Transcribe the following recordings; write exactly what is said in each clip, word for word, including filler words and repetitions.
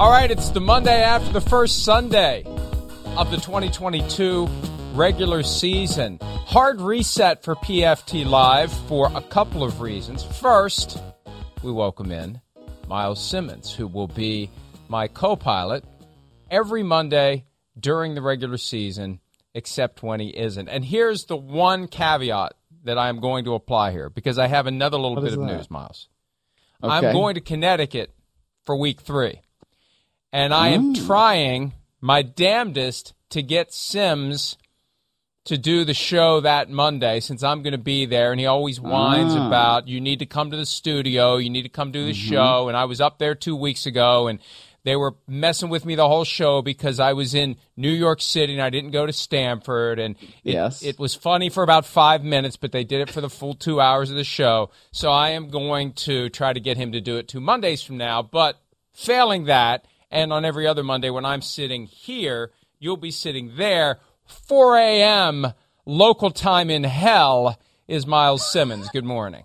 All right, it's the Monday after the first Sunday of the twenty twenty-two regular season. Hard reset for P F T Live for a couple of reasons. First, we welcome in Myles Simmons, who will be my co-pilot every Monday during the regular season, except when he isn't. And here's the one caveat that I am going to apply here, because I have another little What bit is of that? news, Miles. Okay. I'm going to Connecticut for week three. And I am Mm. trying my damnedest to get Sims to do the show that Monday, since I'm going to be there. And he always whines Ah. about, you need to come to the studio, you need to come do the Mhm. show. And I was up there two weeks ago, and they were messing with me the whole show because I was in New York City and I didn't go to Stanford. And it, Yes. it was funny for about five minutes, but they did it for the full two hours of the show. So I am going to try to get him to do it two Mondays from now. But failing that, and on every other Monday when I'm sitting here, you'll be sitting there. four a.m. local time in hell is Myles Simmons. Good morning.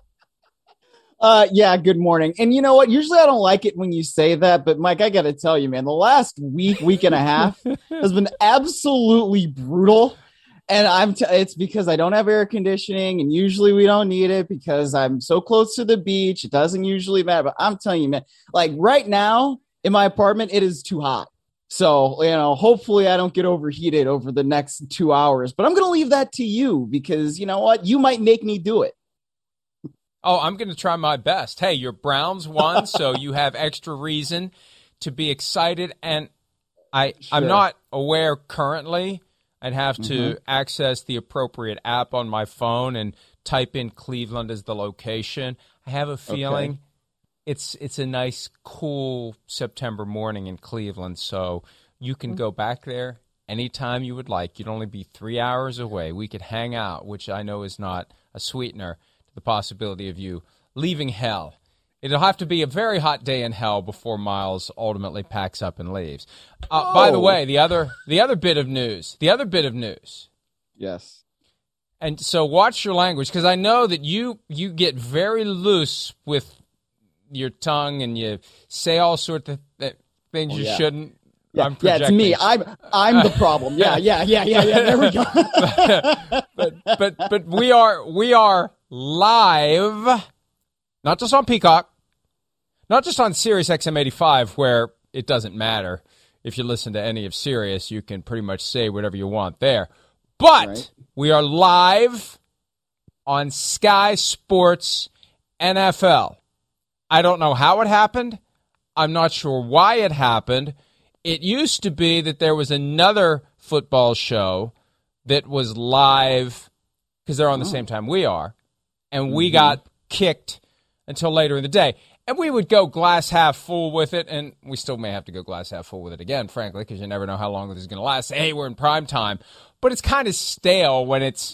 Uh, yeah, good morning. And you know what? Usually I don't like it when you say that, but Mike, I got to tell you, man, the last week, week and a half has been absolutely brutal. And I'm t- it's because I don't have air conditioning, and usually we don't need it because I'm so close to the beach. It doesn't usually matter, but I'm telling you, man, like right now in my apartment, it is too hot. So, you know, hopefully I don't get overheated over the next two hours, but I'm going to leave that to you because you know what? You might make me do it. Oh, I'm going to try my best. Hey, your Browns won, so you have extra reason to be excited. And I, I'm Sure. not aware currently. I'd have to Mhm. access the appropriate app on my phone and type in Cleveland as the location. I have a feeling Okay. it's it's a nice, cool September morning in Cleveland, so you can go back there anytime you would like. You'd only be three hours away. We could hang out, which I know is not a sweetener to the possibility of you leaving hell. It'll have to be a very hot day in hell before Miles ultimately packs up and leaves. Uh, By the Oh. way, the other the other bit of news, the other bit of news, Yes. and so watch your language, because I know that you you get very loose with your tongue and you say all sorts of th- things Oh, you yeah. shouldn't. Yeah, I'm yeah, it's projecting. me. I'm I'm the problem. Yeah, yeah, yeah, yeah, yeah. There we go. but but but we are we are live, not just on Peacock, not just on Sirius X M eighty-five, where it doesn't matter if you listen to any of Sirius, you can pretty much say whatever you want there. But Right. we are live on Sky Sports N F L. I don't know how it happened. I'm not sure why it happened. It used to be that there was another football show that was live because they're on the Oh. same time we are, and we Mhm. got kicked until later in the day. And we would go glass half full with it, and we still may have to go glass half full with it again, frankly, because you never know how long this is going to last. Hey, we're in prime time. But it's kind of stale when it's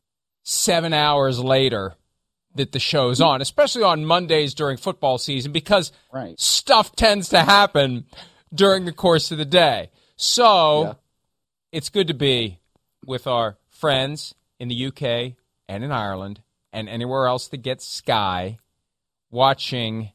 seven hours later that the show's on, especially on Mondays during football season, because Right. stuff tends to happen during the course of the day. So Yeah. it's good to be with our friends in the U K and in Ireland and anywhere else that gets Sky, watching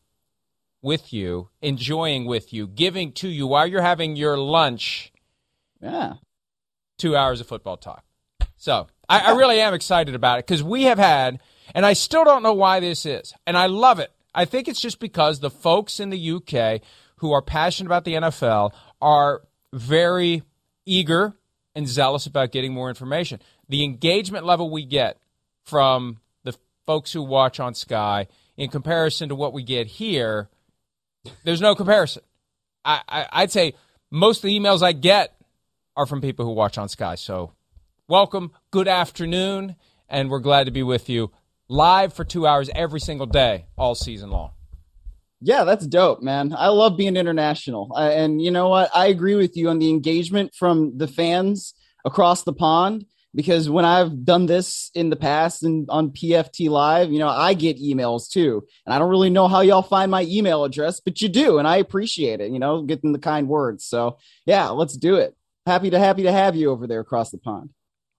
with you, enjoying with you, giving to you while you're having your lunch, Yeah. two hours of football talk. So I, I really am excited about it because we have had, and I still don't know why this is, and I love it. I think it's just because the folks in the U K who are passionate about the N F L are very eager and zealous about getting more information. The engagement level we get from the folks who watch on Sky in comparison to what we get here, there's no comparison. I, I, I'd say most of the emails I get are from people who watch on Sky. So welcome, good afternoon, and we're glad to be with you live for two hours every single day, all season long. Yeah, that's dope, man. I love being international. Uh, and you know what? I agree with you on the engagement from the fans across the pond, because when I've done this in the past and on P F T Live, you know, I get emails too. And I don't really know how y'all find my email address, but you do. And I appreciate it, you know, getting the kind words. So yeah, let's do it. Happy to happy to have you over there across the pond.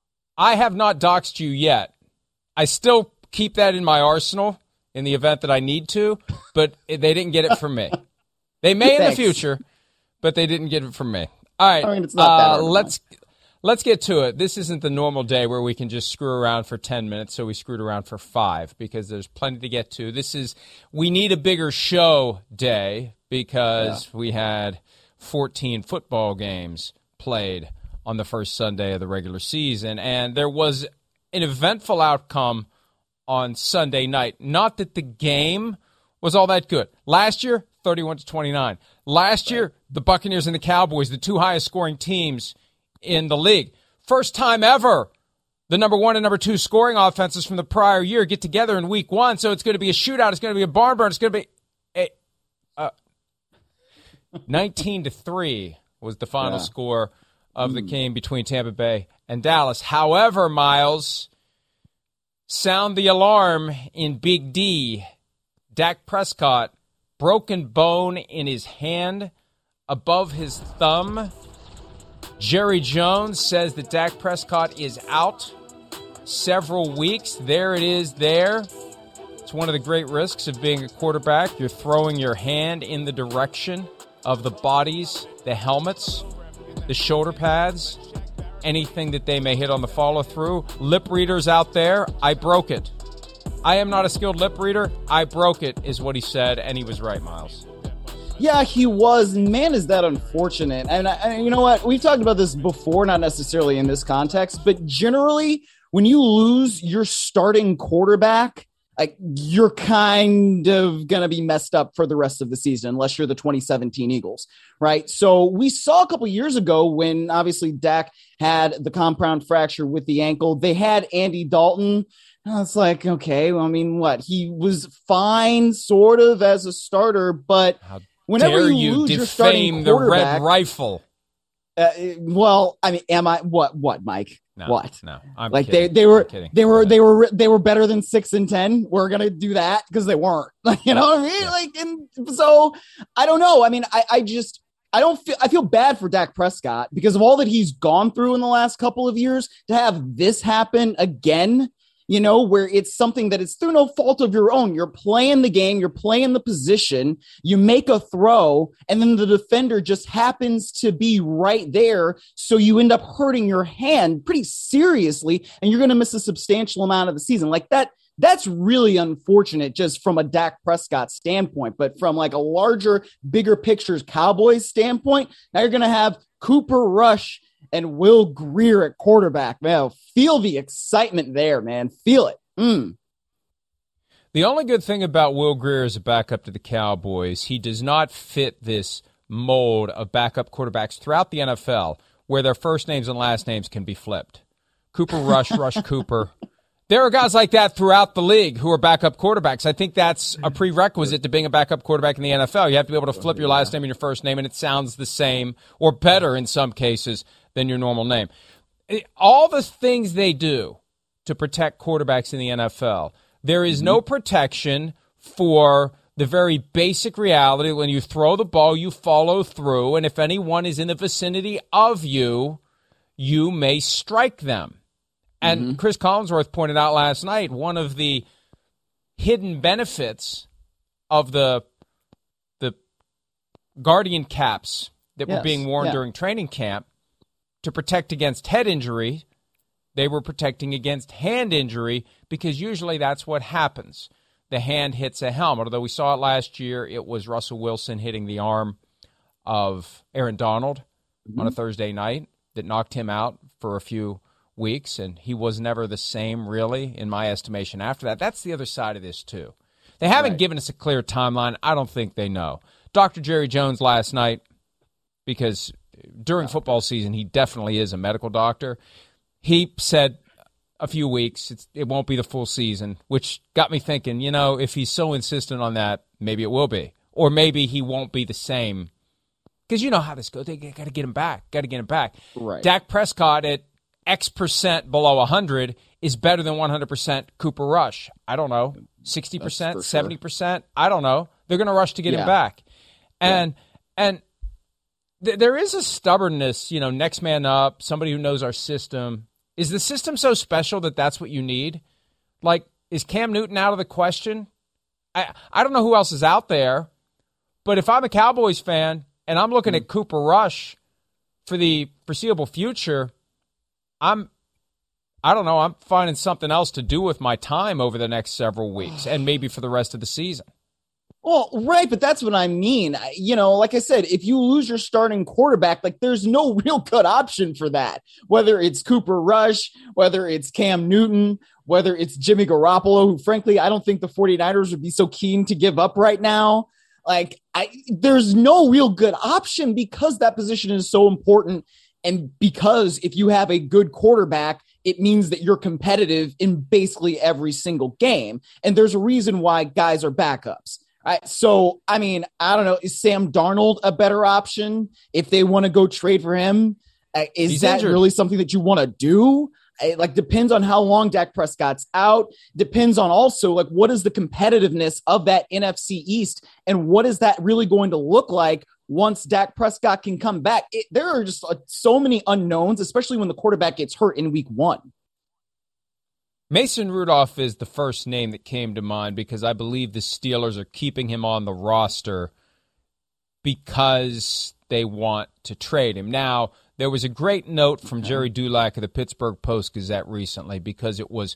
I have not doxed you yet. I still keep that in my arsenal in the event that I need to, but they didn't get it from me. They may in the Thanks. future, but they didn't get it from me. All right, I mean, it's not that uh, hard to let's find. let's get to it. This isn't the normal day where we can just screw around for ten minutes, so we screwed around for five because there's plenty to get to. This is we need a bigger show day because yeah. we had fourteen football games played on the first Sunday of the regular season, and there was an eventful outcome on Sunday night. Not that the game was all that good. Last year, thirty-one to twenty-nine. Last year, the Buccaneers and the Cowboys, the two highest scoring teams in the league. First time ever, the number one and number two scoring offenses from the prior year get together in week one, so it's going to be a shootout. It's going to be a barn burn. It's going to be a, uh, nineteen to three was the final yeah. score of the game between Tampa Bay and Dallas. However, Miles, sound the alarm in Big D. Dak Prescott, broken bone in his hand above his thumb. Jerry Jones says that Dak Prescott is out several weeks. There it is there. It's one of the great risks of being a quarterback. You're throwing your hand in the direction of the bodies, the helmets, the shoulder pads, anything that they may hit on the follow-through. Lip readers out there, I broke it. I am not a skilled lip reader. I broke it, is what he said, and he was right, Miles. Yeah, he was. Man, is that unfortunate. And, and you know what? We've talked about this before, not necessarily in this context, but generally, when you lose your starting quarterback, like you're kind of going to be messed up for the rest of the season, unless you're the twenty seventeen Eagles, right? So we saw a couple years ago when obviously Dak had the compound fracture with the ankle. They had Andy Dalton. And it's like, okay, well, I mean, what? He was fine sort of as a starter, but How whenever dare you, you lose your starting defame quarterback, the Red Rifle. Uh, well, I mean, am I what? What, Mike? No, what? No, I'm like kidding. they they were kidding. they were they were they were better than six and ten. We're gonna do that because they weren't. You know what I mean? Yeah. Like, and so I don't know. I mean, I I just I don't feel I feel bad for Dak Prescott because of all that he's gone through in the last couple of years. To have this happen again, you know, where it's something that it's through no fault of your own. You're playing the game, you're playing the position, you make a throw, and then the defender just happens to be right there. So you end up hurting your hand pretty seriously, and you're going to miss a substantial amount of the season. Like that, that's really unfortunate just from a Dak Prescott standpoint. But from like a larger, bigger pictures Cowboys standpoint, now you're going to have Cooper Rush and Will Grier at quarterback. Man, feel the excitement there, man. Feel it. Mm. The only good thing about Will Grier as a backup to the Cowboys, he does not fit this mold of backup quarterbacks throughout the N F L where their first names and last names can be flipped. Cooper Rush, Rush Cooper. There are guys like that throughout the league who are backup quarterbacks. I think that's a prerequisite to being a backup quarterback in the N F L. You have to be able to flip your last name and your first name, and it sounds the same or better in some cases than your normal name. All the things they do to protect quarterbacks in the N F L, there is no protection for the very basic reality. When you throw the ball, you follow through, and if anyone is in the vicinity of you, you may strike them. And mm-hmm. Chris Collinsworth pointed out last night, one of the hidden benefits of the the Guardian caps that yes. were being worn yeah. during training camp to protect against head injury, they were protecting against hand injury because usually that's what happens. The hand hits a helmet. Although we saw it last year, it was Russell Wilson hitting the arm of Aaron Donald mm-hmm. on a Thursday night that knocked him out for a few weeks, and he was never the same, really, in my estimation, after that. That's the other side of this, too. They haven't right. given us a clear timeline. I don't think they know. Doctor Jerry Jones last night, because during football season, he definitely is a medical doctor, he said a few weeks, it's, it won't be the full season, which got me thinking, you know, if he's so insistent on that, maybe it will be. Or maybe he won't be the same. Because you know how this goes. They got to get him back. Got to get him back. Right. Dak Prescott at X percent below one hundred is better than one hundred percent Cooper Rush. I don't know. sixty percent, sure. seventy percent? I don't know. They're going to rush to get yeah. him back. And yeah. and th- there is a stubbornness, you know, next man up, somebody who knows our system. Is the system so special that that's what you need? Like, is Cam Newton out of the question? I I don't know who else is out there, but if I'm a Cowboys fan and I'm looking mm-hmm. at Cooper Rush for the foreseeable future, I'm, I don't know, I'm finding something else to do with my time over the next several weeks and maybe for the rest of the season. Well, right, but that's what I mean. You know, like I said, if you lose your starting quarterback, like there's no real good option for that, whether it's Cooper Rush, whether it's Cam Newton, whether it's Jimmy Garoppolo, who frankly, I don't think the 49ers would be so keen to give up right now. Like, I, there's no real good option because that position is so important. And because if you have a good quarterback, it means that you're competitive in basically every single game. And there's a reason why guys are backups. Right. So, I mean, I don't know. Is Sam Darnold a better option if they want to go trade for him? Uh, is He's that injured. really something that you want to do? It, like, depends on how long Dak Prescott's out. Depends on also, like, what is the competitiveness of that N F C East? And what is that really going to look like once Dak Prescott can come back? It, there are just uh, so many unknowns, especially when the quarterback gets hurt in week one. Mason Rudolph is the first name that came to mind because I believe the Steelers are keeping him on the roster because they want to trade him. Now, there was a great note from Jerry Dulac of the Pittsburgh Post-Gazette recently because it was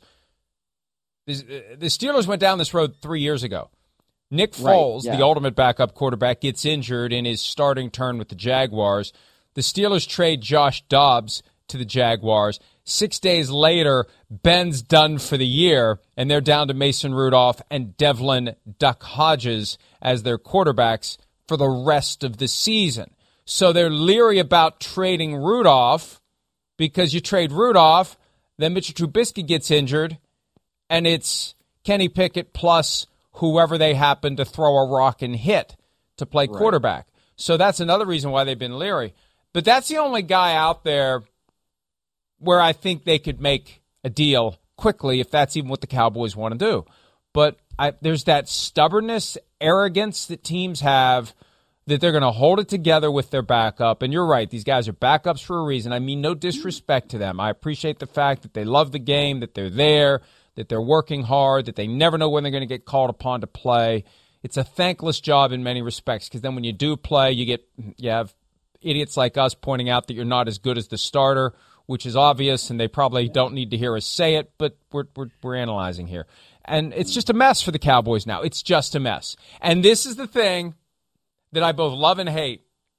the Steelers went down this road three years ago. Nick Foles, right, yeah. the ultimate backup quarterback, gets injured in his starting turn with the Jaguars. The Steelers trade Josh Dobbs to the Jaguars. Six days later, Ben's done for the year, and they're down to Mason Rudolph and Devlin Duck Hodges as their quarterbacks for the rest of the season. So they're leery about trading Rudolph because you trade Rudolph, then Mitchell Trubisky gets injured, and it's Kenny Pickett plus whoever they happen to throw a rock and hit to play right. quarterback. So that's another reason why they've been leery. But that's the only guy out there where I think they could make a deal quickly if that's even what the Cowboys want to do. But I, there's that stubbornness, arrogance that teams have that they're going to hold it together with their backup. And you're right, these guys are backups for a reason. I mean, no disrespect to them. I appreciate the fact that they love the game, that they're there, that they're working hard, that they never know when they're going to get called upon to play. It's a thankless job in many respects because then when you do play, you get you have idiots like us pointing out that you're not as good as the starter, which is obvious, and they probably don't need to hear us say it, but we're, we're we're analyzing here. And it's just a mess for the Cowboys now. It's just a mess. And this is the thing that I both love and hate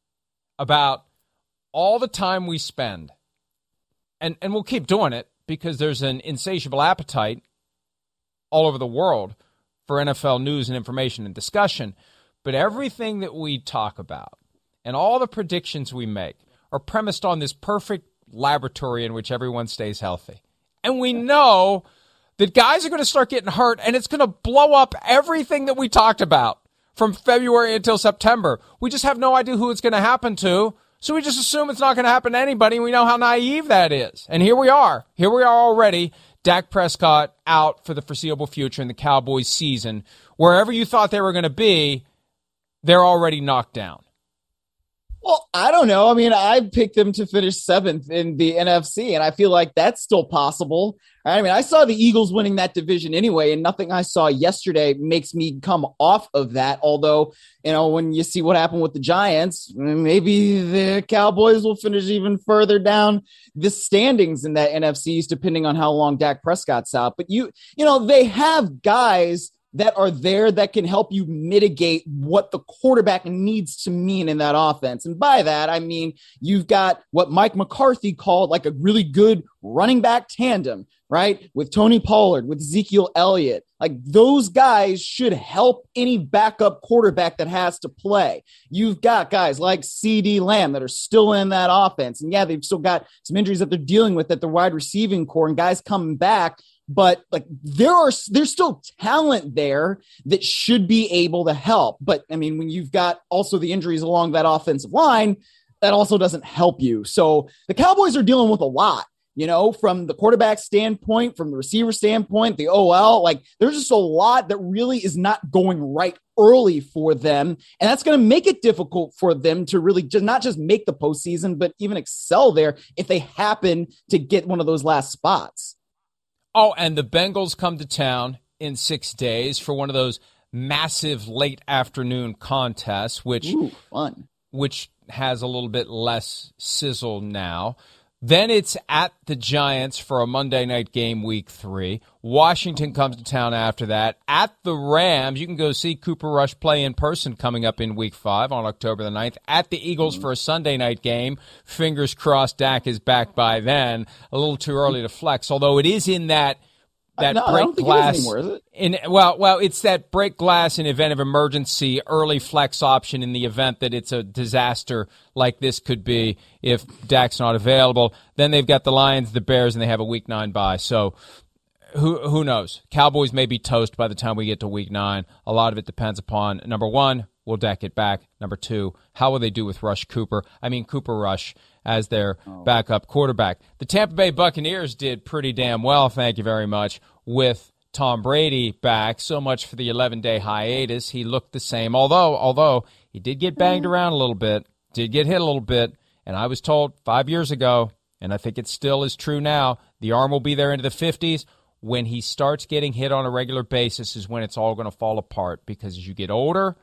about all the time we spend. And, and we'll keep doing it because there's an insatiable appetite all over the world for N F L news and information and discussion. But everything that we talk about and all the predictions we make are premised on this perfect laboratory in which everyone stays healthy. And we know that guys are going to start getting hurt, and it's going to blow up everything that we talked about from February until September. We just have no idea who it's going to happen to, so we just assume it's not going to happen to anybody, and we know how naive that is. And here we are. Here we are already. Dak Prescott out for the foreseeable future in the Cowboys season. Wherever you thought they were going to be, they're already knocked down. Well, I don't know. I mean, I picked them to finish seventh in the N F C, and I feel like that's still possible. I mean, I saw the Eagles winning that division anyway, and nothing I saw yesterday makes me come off of that. Although, you know, when you see what happened with the Giants, maybe the Cowboys will finish even further down the standings in that N F C East, depending on how long Dak Prescott's out. But you, you know, they have guys that are there that can help you mitigate what the quarterback needs to mean in that offense. And by that, I mean, you've got what Mike McCarthy called like a really good running back tandem, right? With Tony Pollard, with Ezekiel Elliott. Like those guys should help any backup quarterback that has to play. You've got guys like CeeDee Lamb that are still in that offense. And yeah, they've still got some injuries that they're dealing with at the wide receiving core and guys coming back. But like there are there's still talent there that should be able to help. But I mean, when you've got also the injuries along that offensive line, that also doesn't help you. So the Cowboys are dealing with a lot, you know, from the quarterback standpoint, from the receiver standpoint, the O L. Like there's just a lot that really is not going right early for them. And that's going to make it difficult for them to really just not just make the postseason, but even excel there if they happen to get one of those last spots. Oh, and the Bengals come to town in six days for one of those massive late afternoon contests, which Ooh, fun. which has a little bit less sizzle now. Then it's at the Giants for a Monday night game, week three. Washington comes to town after that. At the Rams, you can go see Cooper Rush play in person coming up in week five on October the ninth. At the Eagles for a Sunday night game. Fingers crossed Dak is back by then. A little too early to flex, although it is in that that no, break I don't think glass. it is anymore, is it? In, well, well, it's that break glass in event of emergency, early flex option in the event that it's a disaster like this could be if Dak's not available. Then they've got the Lions, the Bears, and they have a week nine bye. So who who knows? Cowboys may be toast by the time we get to week nine. A lot of it depends upon, number one, will Dak get back? Number two, how will they do with Rush Cooper? I mean, Cooper Rush as their oh. backup quarterback. The Tampa Bay Buccaneers did pretty damn well, thank you very much, with Tom Brady back. So much for the eleven-day hiatus. He looked the same, although although he did get banged around a little bit, did get hit a little bit, and I was told five years ago, and I think it still is true now, the arm will be there into the fifties. When he starts getting hit on a regular basis is when it's all going to fall apart, because as you get older,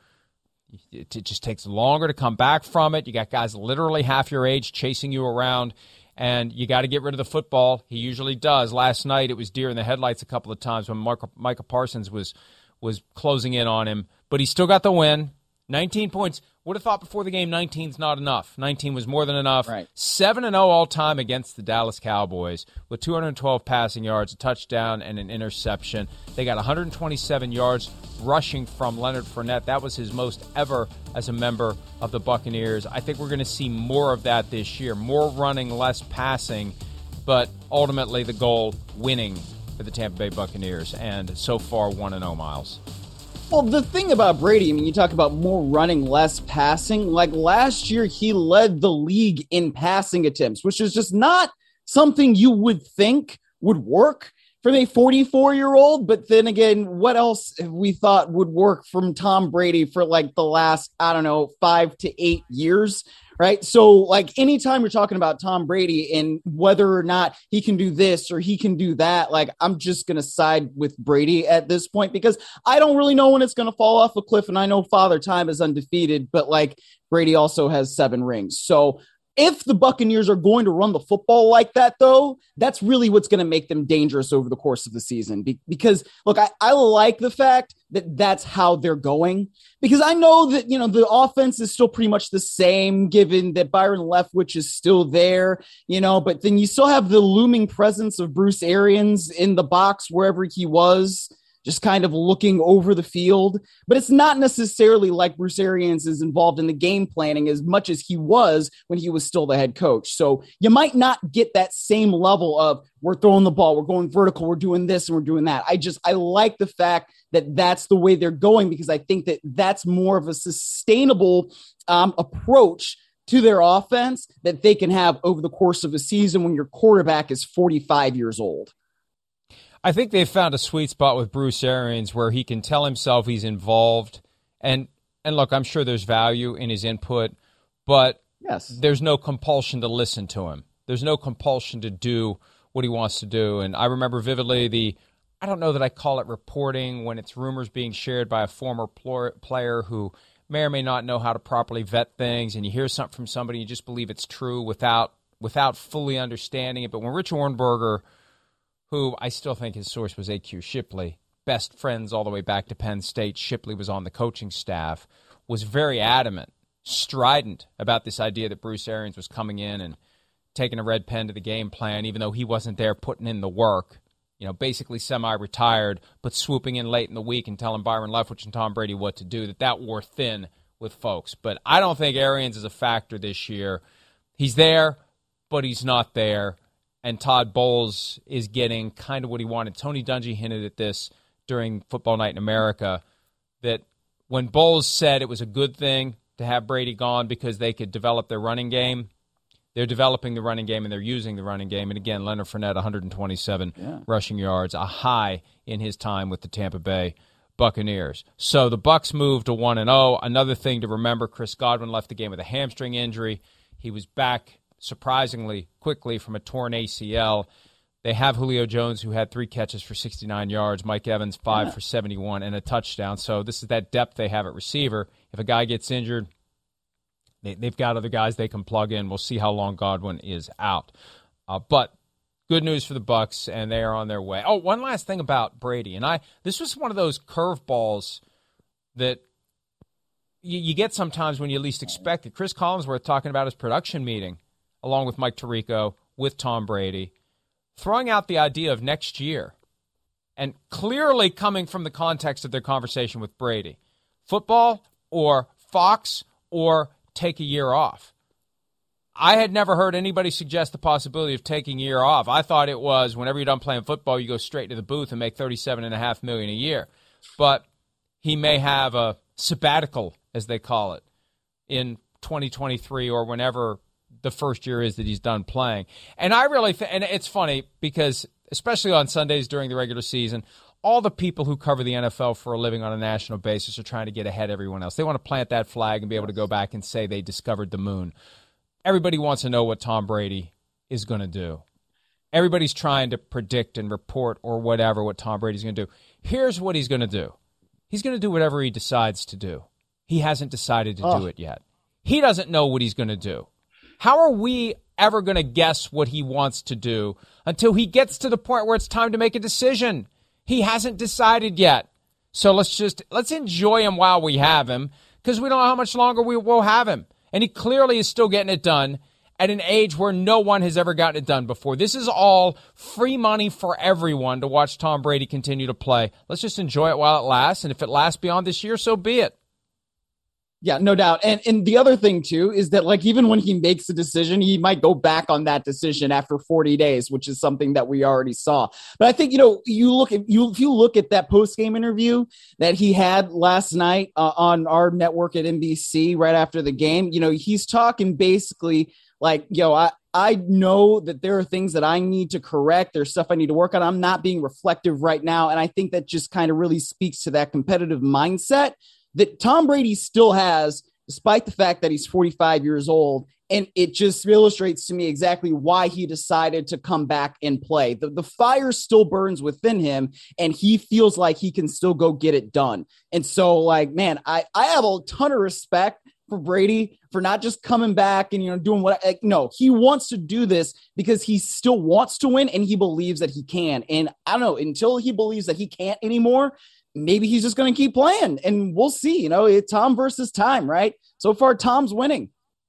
it just takes longer to come back from it. You got guys literally half your age chasing you around, and you got to get rid of the football. He usually does. Last night it was deer in the headlights a couple of times when Mark, Micah Parsons was was closing in on him, but he still got the win. nineteen points. Would have thought before the game nineteen's not enough. nineteen was more than enough. Right. seven and oh all-time against the Dallas Cowboys with two hundred twelve passing yards, a touchdown, and an interception. They got one hundred twenty-seven yards rushing from Leonard Fournette. That was his most ever as a member of the Buccaneers. I think we're going to see more of that this year. More running, less passing, but ultimately the goal, winning for the Tampa Bay Buccaneers. And so far, one and oh, Miles. Well, the thing about Brady, I mean, you talk about more running, less passing. Like last year, he led the league in passing attempts, which is just not something you would think would work from a forty-four-year-old. But then again, what else have we thought would work from Tom Brady for like the last, I don't know, five to eight years? Right. So like anytime you're talking about Tom Brady and whether or not he can do this or he can do that, like I'm just going to side with Brady at this point, because I don't really know when it's going to fall off a cliff. And I know Father Time is undefeated, but like Brady also has seven rings. So if the Buccaneers are going to run the football like that, though, that's really what's going to make them dangerous over the course of the season. Be- because, look, I, I like the fact that that's how they're going, because I know that, you know, the offense is still pretty much the same, given that Byron Leftwich is still there, you know, but then you still have the looming presence of Bruce Arians in the box wherever he was, just kind of looking over the field. But it's not necessarily like Bruce Arians is involved in the game planning as much as he was when he was still the head coach. So you might not get that same level of we're throwing the ball, we're going vertical, we're doing this and we're doing that. I just, I like the fact that that's the way they're going, because I think that that's more of a sustainable um, approach to their offense that they can have over the course of a season when your quarterback is forty-five years old. I think they've found a sweet spot with Bruce Arians where he can tell himself he's involved. And, and look, I'm sure there's value in his input, but yes, there's no compulsion to listen to him. There's no compulsion to do what he wants to do. And I remember vividly the, I don't know that I call it reporting when it's rumors being shared by a former pl- player who may or may not know how to properly vet things, and you hear something from somebody, you just believe it's true without without fully understanding it. But when Rich Ohrnberger, who I still think his source was A Q Shipley, best friends all the way back to Penn State, Shipley was on the coaching staff, was very adamant, strident about this idea that Bruce Arians was coming in and taking a red pen to the game plan, even though he wasn't there putting in the work, you know, basically semi-retired, but swooping in late in the week and telling Byron Leftwich and Tom Brady what to do, that that wore thin with folks. But I don't think Arians is a factor this year. He's there, but he's not there. And Todd Bowles is getting kind of what he wanted. Tony Dungy hinted at this during Football Night in America, that when Bowles said it was a good thing to have Brady gone because they could develop their running game, they're developing the running game and they're using the running game. And again, Leonard Fournette, one hundred twenty-seven yeah. rushing yards, a high in his time with the Tampa Bay Buccaneers. So the Bucs moved to one and oh. Another thing to remember, Chris Godwin left the game with a hamstring injury. He was back surprisingly quickly from a torn A C L. They have Julio Jones, who had three catches for sixty-nine yards, Mike Evans, five yeah. for seventy-one, and a touchdown. So this is that depth they have at receiver. If a guy gets injured, they, they've got other guys they can plug in. We'll see how long Godwin is out. Uh, but good news for the Bucs, and they are on their way. Oh, one last thing about Brady. And I this was one of those curveballs that you, you get sometimes when you least expect it. Chris Collinsworth talking about his production meeting, along with Mike Tirico, with Tom Brady, throwing out the idea of next year, and clearly coming from the context of their conversation with Brady. Football or Fox or take a year off. I had never heard anybody suggest the possibility of taking a year off. I thought it was whenever you're done playing football, you go straight to the booth and make thirty-seven point five million dollars a year. But he may have a sabbatical, as they call it, in twenty twenty-three or whenever the first year is that he's done playing. And I really think, and it's funny because especially on Sundays during the regular season, all the people who cover the N F L for a living on a national basis are trying to get ahead of everyone else. They want to plant that flag and be able to go back and say they discovered the moon. Everybody wants to know what Tom Brady is going to do. Everybody's trying to predict and report or whatever what Tom Brady's going to do. Here's what he's going to do. He's going to do whatever he decides to do. He hasn't decided to oh. do it yet. He doesn't know what he's going to do. How are we ever going to guess what he wants to do until he gets to the point where it's time to make a decision? He hasn't decided yet. So let's just let's enjoy him while we have him, because we don't know how much longer we will have him. And he clearly is still getting it done at an age where no one has ever gotten it done before. This is all free money for everyone to watch Tom Brady continue to play. Let's just enjoy it while it lasts. And if it lasts beyond this year, so be it. Yeah, no doubt. And and the other thing, too, is that, like, even when he makes a decision, he might go back on that decision after forty days, which is something that we already saw. But I think, you know, you look at you if you look at that post-game interview that he had last night uh, on our network at N B C right after the game, you know, he's talking basically like, yo, I, I know that there are things that I need to correct. There's stuff I need to work on. I'm not being reflective right now. And I think that just kind of really speaks to that competitive mindset that Tom Brady still has, despite the fact that he's forty-five years old. And it just illustrates to me exactly why he decided to come back and play. The, the fire still burns within him, and he feels like he can still go get it done. And so, like, man, I, I have a ton of respect for Brady for not just coming back and, you know, doing what, like, no, he wants to do this because he still wants to win and he believes that he can. And I don't know, until he believes that he can't anymore, maybe he's just going to keep playing, and we'll see. You know, it's Tom versus time, right? So far, Tom's winning.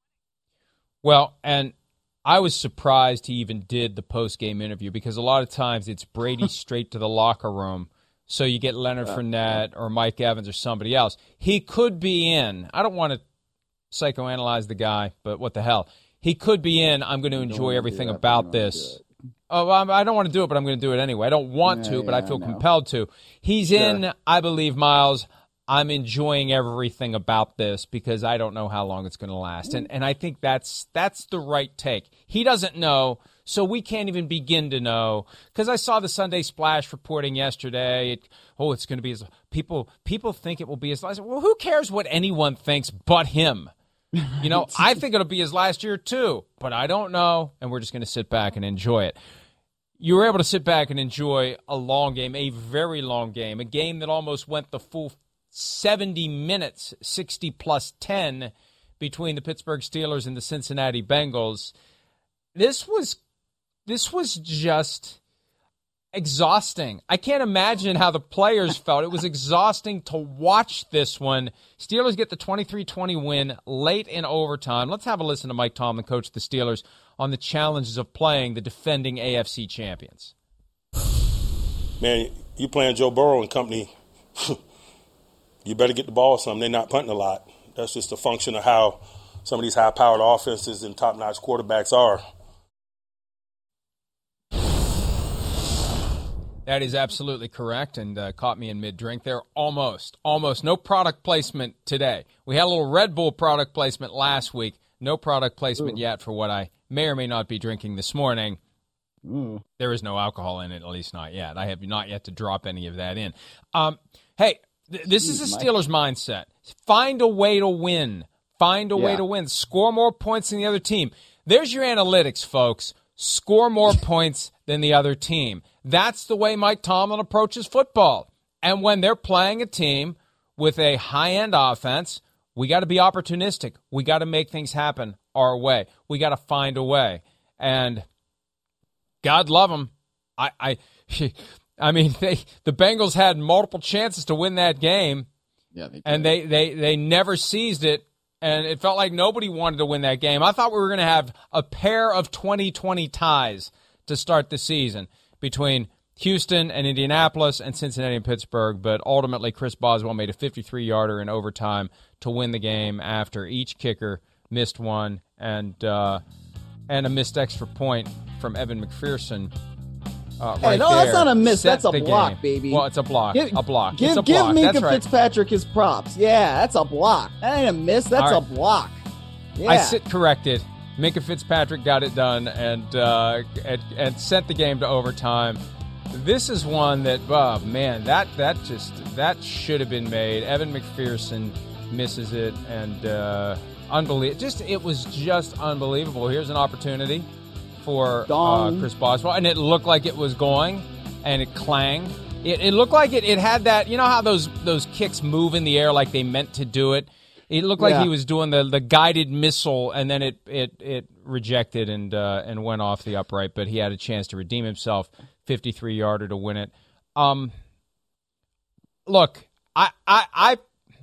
Well, and I was surprised he even did the post-game interview, because a lot of times it's Brady straight to the locker room. So you get Leonard yeah. Fournette or Mike Evans or somebody else. He could be in. I don't want to psychoanalyze the guy, but what the hell? He could be in. I'm going to enjoy everything about this. Oh, I don't want to do it, but I'm going to do it anyway. I don't want yeah, to, but yeah, I feel I compelled to. He's sure. in, I believe, Miles. I'm enjoying everything about this because I don't know how long it's going to last. And and I think that's that's the right take. He doesn't know, so we can't even begin to know. Because I saw the Sunday Splash reporting yesterday. It, oh, it's going to be as people people think it will be his last. Well, who cares what anyone thinks but him? You know, I think it'll be his last year too, but I don't know, and we're just going to sit back and enjoy it. You were able to sit back and enjoy a long game, a very long game, a game that almost went the full seventy minutes, sixty plus ten, between the Pittsburgh Steelers and the Cincinnati Bengals. This was this was just exhausting. I can't imagine how the players felt. It was exhausting to watch this one. Steelers get the twenty-three twenty win late in overtime. Let's have a listen to Mike Tomlin, coach of the Steelers, on the challenges of playing the defending A F C champions. Man, you playing Joe Burrow and company, you better get the ball some. They're not punting a lot. That's just a function of how some of these high-powered offenses and top-notch quarterbacks are. That is absolutely correct, and uh, caught me in mid-drink there. Almost, almost. No product placement today. We had a little Red Bull product placement last week. No product placement Ooh. yet for what I may or may not be drinking this morning. Ooh. There is no alcohol in it, at least not yet. I have not yet to drop any of that in. Um, hey, th- this Jeez, is a Steelers Mike. mindset. Find a way to win. Find a yeah. way to win. Score more points than the other team. There's your analytics, folks. Score more points than the other team. That's the way Mike Tomlin approaches football. And when they're playing a team with a high-end offense, we got to be opportunistic. We got to make things happen our way. We got to find a way. And God love them. I, I, I mean, they, the Bengals had multiple chances to win that game, yeah, they and they, they, they never seized it. And it felt like nobody wanted to win that game. I thought we were going to have a pair of twenty twenty ties to start the season between Houston and Indianapolis and Cincinnati and Pittsburgh, but ultimately Chris Boswell made a fifty-three-yarder in overtime to win the game after each kicker missed one and uh, and a missed extra point from Evan McPherson. Uh, hey, right no, there that's not a miss. That's a block, game. baby. Well, it's a block. Give, a block. Give, it's a give block. Minka That's right. Fitzpatrick his props. Yeah, that's a block. That ain't a miss. That's All a right. block. Yeah. I sit corrected. Minka Fitzpatrick got it done and, uh, and and sent the game to overtime. This is one that, oh man, that that just that should have been made. Evan McPherson misses it, and uh, unbelievable. Just it was just unbelievable. Here's an opportunity for uh, Chris Boswell, and it looked like it was going, and it clanged. It, it looked like it, it had that. You know how those those kicks move in the air like they meant to do it. It looked like yeah. he was doing the, the guided missile, and then it it it rejected and uh, and went off the upright. But he had a chance to redeem himself, fifty-three-yarder to win it. Um, look, I I, I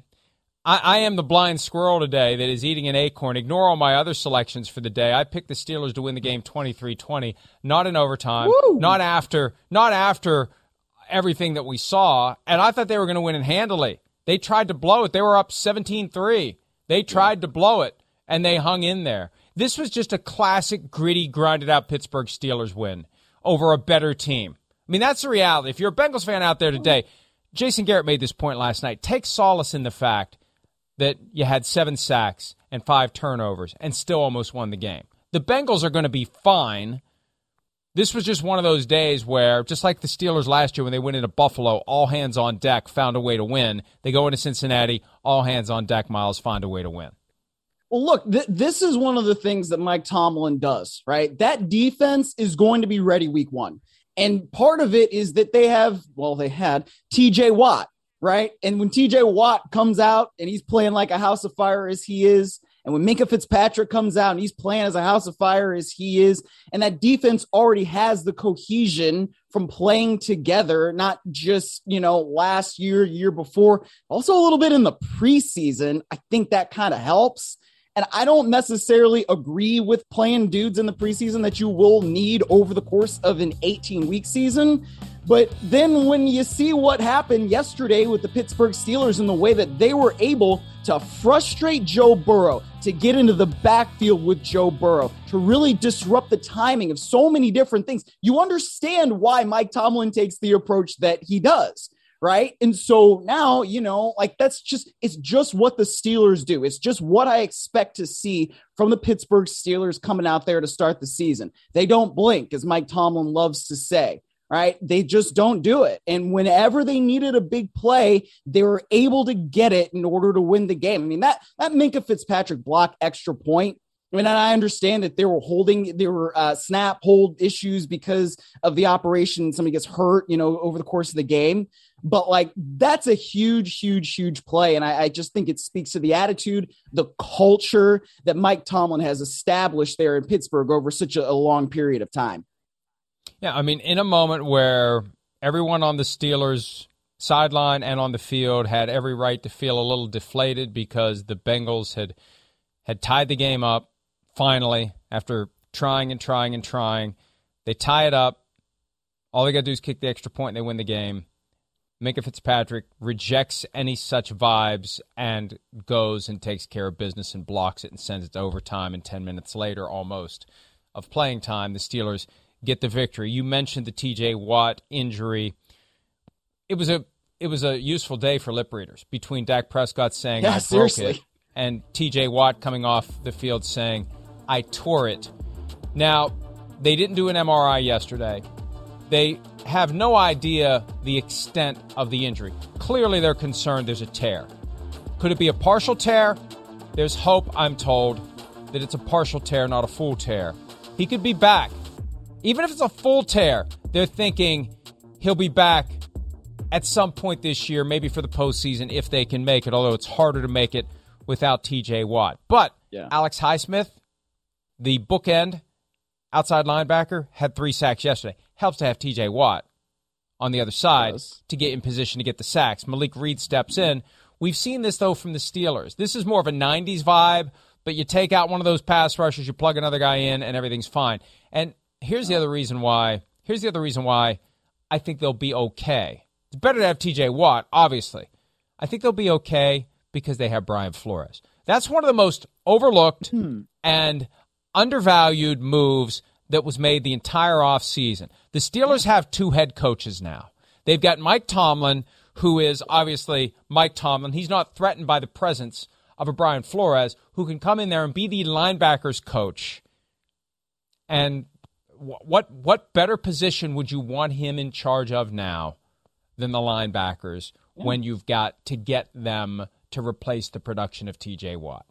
I I am the blind squirrel today that is eating an acorn. Ignore all my other selections for the day. I picked the Steelers to win the game twenty-three twenty, not in overtime, Woo! not after not after everything that we saw, and I thought they were going to win it handily. They tried to blow it. They were up seventeen three. They tried to blow it, and they hung in there. This was just a classic, gritty, grinded-out Pittsburgh Steelers win over a better team. I mean, that's the reality. If you're a Bengals fan out there today, Jason Garrett made this point last night. Take solace in the fact that you had seven sacks and five turnovers and still almost won the game. The Bengals are going to be fine. This was just one of those days where, just like the Steelers last year when they went into Buffalo, all hands on deck, found a way to win. They go into Cincinnati, all hands on deck, Miles, find a way to win. Well, look, th- this is one of the things that Mike Tomlin does, right? That defense is going to be ready week one. And part of it is that they have, well, they had T J Watt, right? And when T J Watt comes out and he's playing like a house of fire as he is, and when Minka Fitzpatrick comes out and he's playing as a house of fire as he is, and that defense already has the cohesion from playing together, not just, you know, last year, year before, also a little bit in the preseason, I think that kind of helps. And I don't necessarily agree with playing dudes in the preseason that you will need over the course of an eighteen-week season. But then when you see what happened yesterday with the Pittsburgh Steelers and the way that they were able to frustrate Joe Burrow, to get into the backfield with Joe Burrow, to really disrupt the timing of so many different things, you understand why Mike Tomlin takes the approach that he does. Right. And so now, you know, like that's just it's just what the Steelers do. It's just what I expect to see from the Pittsburgh Steelers coming out there to start the season. They don't blink, as Mike Tomlin loves to say. Right. They just don't do it. And whenever they needed a big play, they were able to get it in order to win the game. I mean, that that Minka Fitzpatrick block extra point. I mean, and I understand that they were holding, there were uh, snap hold issues because of the operation. Somebody gets hurt, you know, over the course of the game. But like, that's a huge, huge, huge play. And I, I just think it speaks to the attitude, the culture that Mike Tomlin has established there in Pittsburgh over such a, a long period of time. Yeah, I mean, in a moment where everyone on the Steelers sideline and on the field had every right to feel a little deflated because the Bengals had had tied the game up finally after trying and trying and trying. They tie it up. All they got to do is kick the extra point and they win the game. Minka Fitzpatrick rejects any such vibes and goes and takes care of business and blocks it and sends it to overtime. And ten minutes later, almost, of playing time, the Steelers get the victory. You mentioned the T J Watt injury. It was a it was a useful day for lip readers between Dak Prescott saying, yeah, I broke seriously. it, and T J Watt coming off the field saying, I tore it. Now, they didn't do an M R I yesterday. They have no idea the extent of the injury. Clearly, they're concerned there's a tear. Could it be a partial tear? There's hope, I'm told, that it's a partial tear, not a full tear. He could be back. Even if it's a full tear, they're thinking he'll be back at some point this year, maybe for the postseason if they can make it, although it's harder to make it without T J Watt. But Yeah. Alex Highsmith, the bookend outside linebacker, had three sacks yesterday. Helps to have T J Watt on the other side Yes. to get in position to get the sacks. Malik Reed steps in. We've seen this, though, from the Steelers. This is more of a nineties vibe, but you take out one of those pass rushers, you plug another guy in, and everything's fine. And here's the other reason why. Here's the other reason why I think they'll be okay. It's better to have T J Watt, obviously. I think they'll be okay because they have Brian Flores. That's one of the most overlooked Hmm. and undervalued moves that was made the entire offseason. The Steelers have two head coaches now. They've got Mike Tomlin, who is obviously Mike Tomlin. He's not threatened by the presence of a Brian Flores, who can come in there and be the linebackers coach. And what what better position would you want him in charge of now than the linebackers yeah. when you've got to get them to replace the production of T J Watt?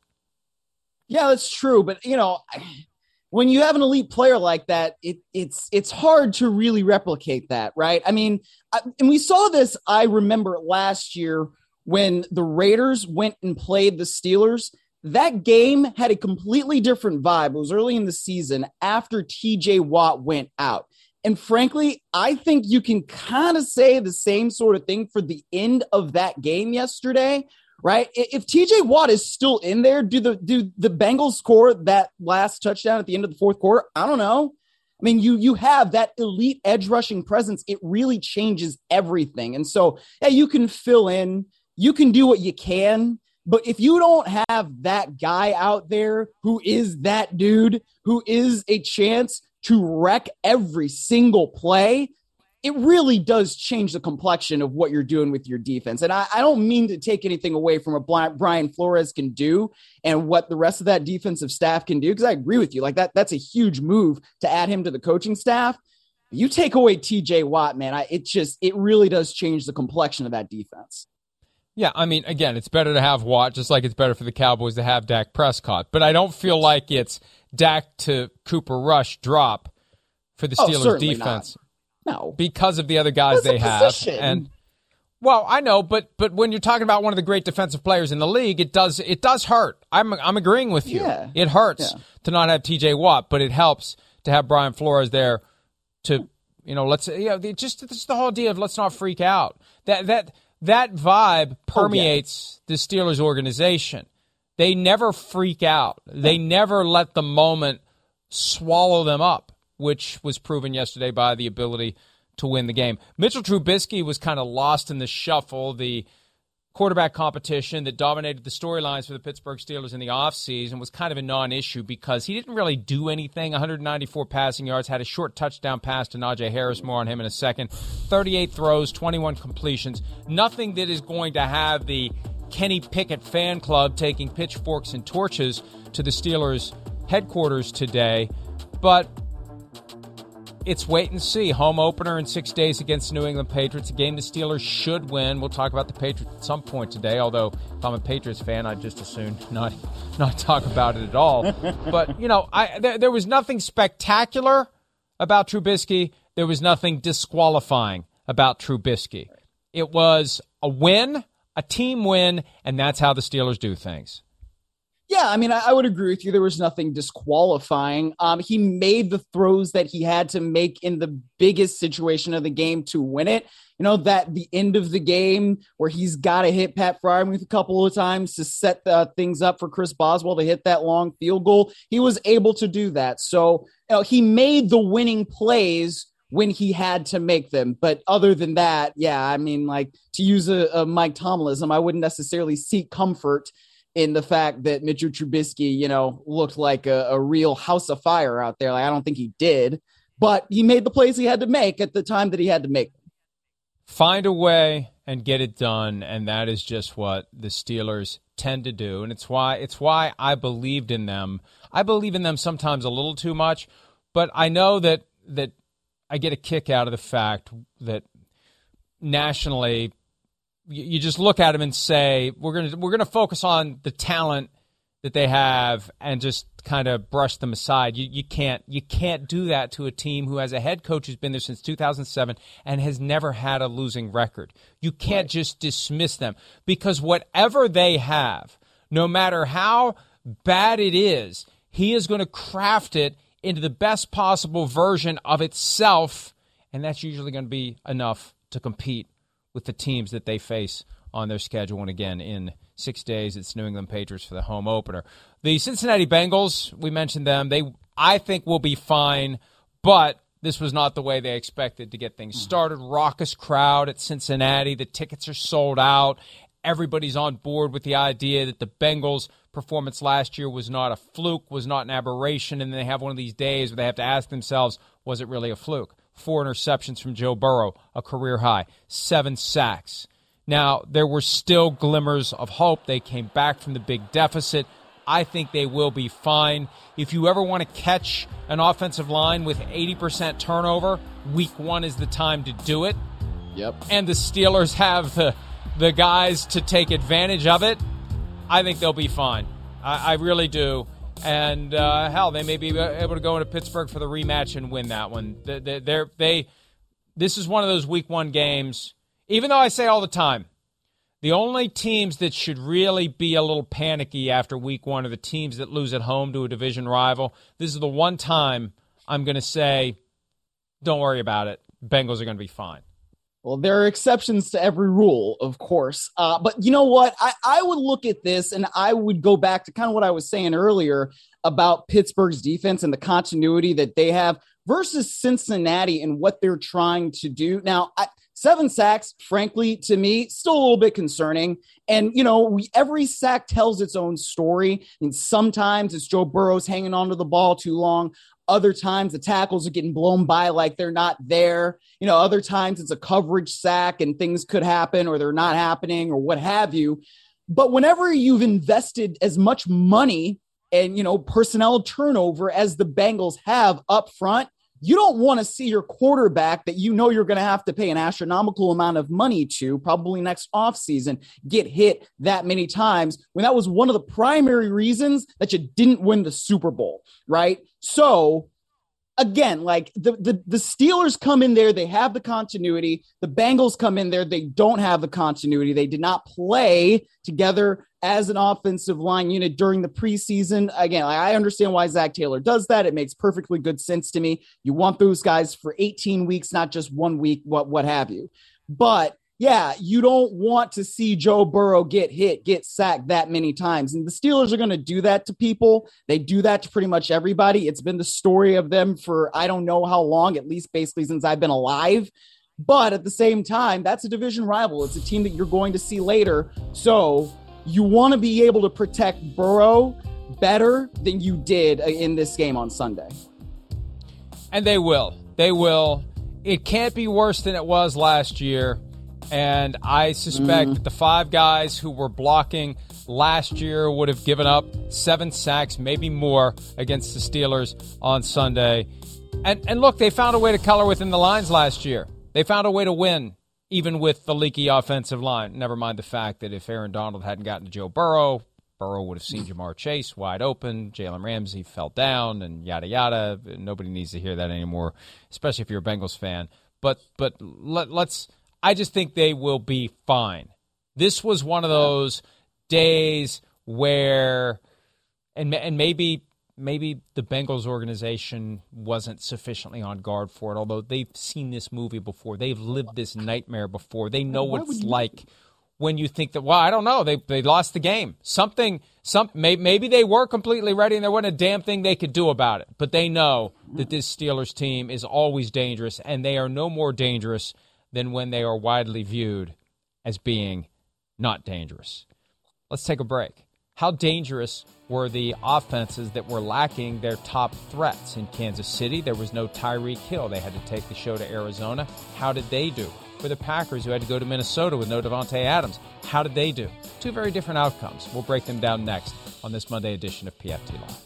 Yeah, that's true. But, you know, when you have an elite player like that, it, it's it's hard to really replicate that, right? I mean, I, and we saw this, I remember last year when the Raiders went and played the Steelers. That game had a completely different vibe. It was early in the season after T J Watt went out. And frankly, I think you can kind of say the same sort of thing for the end of that game yesterday, right? If T J Watt is still in there, do the do the Bengals score that last touchdown at the end of the fourth quarter? I don't know. I mean, you you have that elite edge rushing presence. It really changes everything. And so, yeah, you can fill in, you can do what you can. But if you don't have that guy out there who is that dude, who is a chance to wreck every single play, it really does change the complexion of what you're doing with your defense. And I, I don't mean to take anything away from what Brian Flores can do and what the rest of that defensive staff can do, because I agree with you. Like that, that's a huge move to add him to the coaching staff. You take away T J Watt, man, I, it just, it really does change the complexion of that defense. Yeah, I mean, again, it's better to have Watt, just like it's better for the Cowboys to have Dak Prescott. But I don't feel like it's Dak to Cooper Rush drop for the Steelers oh, defense. Not. No. Because of the other guys That's they a have. position. And well, I know, but but when you're talking about one of the great defensive players in the league, it does it does hurt. I'm I'm agreeing with you. Yeah. It hurts yeah. to not have T J Watt, but it helps to have Brian Flores there to, you know, let's you know, just this is the whole idea of let's not freak out. That that That vibe permeates oh, yeah. the Steelers organization. They never freak out. They never let the moment swallow them up, which was proven yesterday by the ability to win the game. Mitchell Trubisky was kind of lost in the shuffle, the quarterback competition that dominated the storylines for the Pittsburgh Steelers in the offseason was kind of a non-issue because he didn't really do anything. one hundred ninety-four passing yards, had a short touchdown pass to Najee Harris, more on him in a second. thirty-eight throws, twenty-one completions. Nothing that is going to have the Kenny Pickett fan club taking pitchforks and torches to the Steelers headquarters today. But it's wait and see. Home opener in six days against New England Patriots, a game the Steelers should win. We'll talk about the Patriots at some point today, although if I'm a Patriots fan, I'd just as soon not, not talk about it at all. But, you know, I there, there was nothing spectacular about Trubisky. There was nothing disqualifying about Trubisky. It was a win, a team win, and that's how the Steelers do things. Yeah, I mean, I, I would agree with you. There was nothing disqualifying. Um, he made the throws that he had to make in the biggest situation of the game to win it. You know, that the end of the game where he's got to hit Pat Freiermuth a couple of times to set the, things up for Chris Boswell to hit that long field goal. He was able to do that. So, you know, he made the winning plays when he had to make them. But other than that, yeah, I mean, like to use a, a Mike Tomlinism, I wouldn't necessarily seek comfort in the fact that Mitchell Trubisky, you know, looked like a, a real house of fire out there. Like, I don't think he did, but he made the plays he had to make at the time that he had to make them. Find a way and get it done, and that is just what the Steelers tend to do, and it's why it's why I believed in them. I believe in them sometimes a little too much, but I know that that I get a kick out of the fact that nationally you just look at them and say, we're going to we're going to focus on the talent that they have and just kind of brush them aside. You you can't you can't do that to a team who has a head coach who's been there since two thousand seven and has never had a losing record. You can't right. just dismiss them because whatever they have, No matter how bad it is, he is going to craft it into the best possible version of itself, and that's usually going to be enough to compete with the teams that they face on their schedule. And again, in six days, it's New England Patriots for the home opener. The Cincinnati Bengals, we mentioned them. They, I think, will be fine, but this was not the way they expected to get things started. Raucous crowd at Cincinnati. The tickets are sold out. Everybody's on board with the idea that the Bengals' performance last year was not a fluke, was not an aberration, and then they have one of these days where they have to ask themselves, was it really a fluke? Four interceptions from Joe Burrow, a career high, seven sacks. Now, there were still glimmers of hope. They came back from the big deficit. I think they will be fine. If you ever want to catch an offensive line with eighty percent turnover, week one is the time to do it. Yep. And the Steelers have the the guys to take advantage of it. I think they'll be fine. I, I really do. And, uh, hell, they may be able to go into Pittsburgh for the rematch and win that one. They, they, they're, they, this is one of those week one games. Even though I say all the time, the only teams that should really be a little panicky after week one are the teams that lose at home to a division rival. This is the one time I'm going to say, don't worry about it. Bengals are going to be fine. Well, there are exceptions to every rule, of course. Uh, but you know what? I, I would look at this and I would go back to kind of what I was saying earlier about Pittsburgh's defense and the continuity that they have versus Cincinnati and what they're trying to do. Now, I, seven sacks, frankly, to me, still a little bit concerning. And, you know, we, every sack tells its own story. And sometimes it's Joe Burrow's hanging onto the ball too long. Other times the tackles are getting blown by like they're not there. You know, other times it's a coverage sack and things could happen or they're not happening or what have you. But whenever you've invested as much money and, you know, personnel turnover as the Bengals have up front, you don't want to see your quarterback that you know you're going to have to pay an astronomical amount of money to, probably next offseason, get hit that many times when that was one of the primary reasons that you didn't win the Super Bowl, right? So, again, like the, the, the Steelers come in there, they have the continuity. The Bengals come in there, they don't have the continuity. They did not play together as an offensive line unit during the preseason. Again, I understand why Zach Taylor does that. It makes perfectly good sense to me. You want those guys for eighteen weeks, not just one week, what, what have you. But yeah, you don't want to see Joe Burrow get hit, get sacked that many times. And the Steelers are going to do that to people. They do that to pretty much everybody. It's been the story of them for I don't know how long, at least basically since I've been alive. But at the same time, that's a division rival. It's a team that you're going to see later. So you want to be able to protect Burrow better than you did in this game on Sunday. And they will. They will. It can't be worse than it was last year. And I suspect mm. that the five guys who were blocking last year would have given up seven sacks, maybe more, against the Steelers on Sunday. And, and look, they found a way to color within the lines last year. They found a way to win, even with the leaky offensive line. Never mind the fact that if Aaron Donald hadn't gotten to Joe Burrow, Burrow would have seen Jamar Chase wide open. Jalen Ramsey fell down and yada, yada. Nobody needs to hear that anymore, especially if you're a Bengals fan. But but let, let's – I just think they will be fine. This was one of those days where and, – and maybe – Maybe the Bengals organization wasn't sufficiently on guard for it, although they've seen this movie before. They've lived this nightmare before. They know what it's like when you think that, well, I don't know, they they lost the game. Something, some maybe they were completely ready and there wasn't a damn thing they could do about it. But they know that this Steelers team is always dangerous, and they are no more dangerous than when they are widely viewed as being not dangerous. Let's take a break. How dangerous were the offenses that were lacking their top threats? In Kansas City, there was no Tyreek Hill. They had to take the show to Arizona. How did they do? For the Packers, who had to go to Minnesota with no Devontae Adams, how did they do? Two very different outcomes. We'll break them down next on this Monday edition of P F T Live.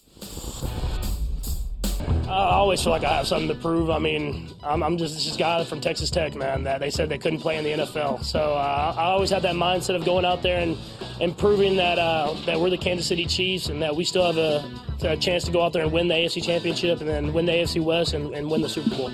I always feel like I have something to prove. I mean, I'm, I'm just this guy from Texas Tech, man, that they said they couldn't play in the N F L. So uh, I always had that mindset of going out there and, and proving that uh, that we're the Kansas City Chiefs and that we still have a, a chance to go out there and win the A F C Championship and then win the A F C West and, and win the Super Bowl.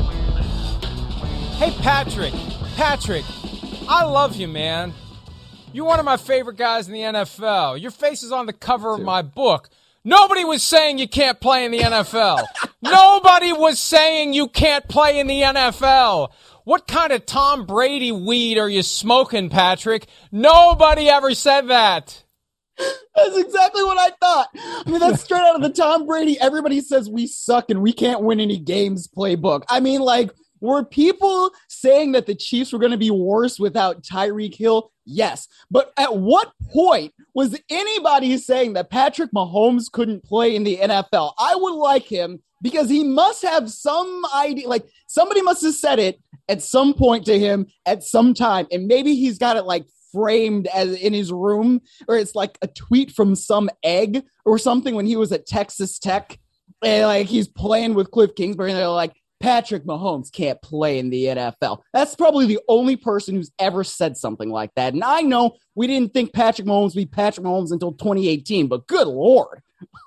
Hey, Patrick. Patrick, I love you, man. You're one of my favorite guys in the N F L. Your face is on the cover of my book. Nobody was saying you can't play in the N F L. Nobody was saying you can't play in the N F L. What kind of Tom Brady weed are you smoking, Patrick? Nobody ever said that. That's exactly what I thought. I mean, that's straight out of the Tom Brady, everybody says we suck and we can't win any games playbook. I mean, like, were people saying that the Chiefs were going to be worse without Tyreek Hill? Yes. But at what point was anybody saying that Patrick Mahomes couldn't play in the N F L? I would like him because he must have some idea. Like, somebody must have said it at some point to him at some time. And maybe he's got it like framed as in his room, or it's like a tweet from some egg or something when he was at Texas Tech. And like he's playing with Cliff Kingsbury and they're like, Patrick Mahomes can't play in the N F L. That's probably the only person who's ever said something like that. And I know we didn't think Patrick Mahomes would be Patrick Mahomes until twenty eighteen, but good Lord.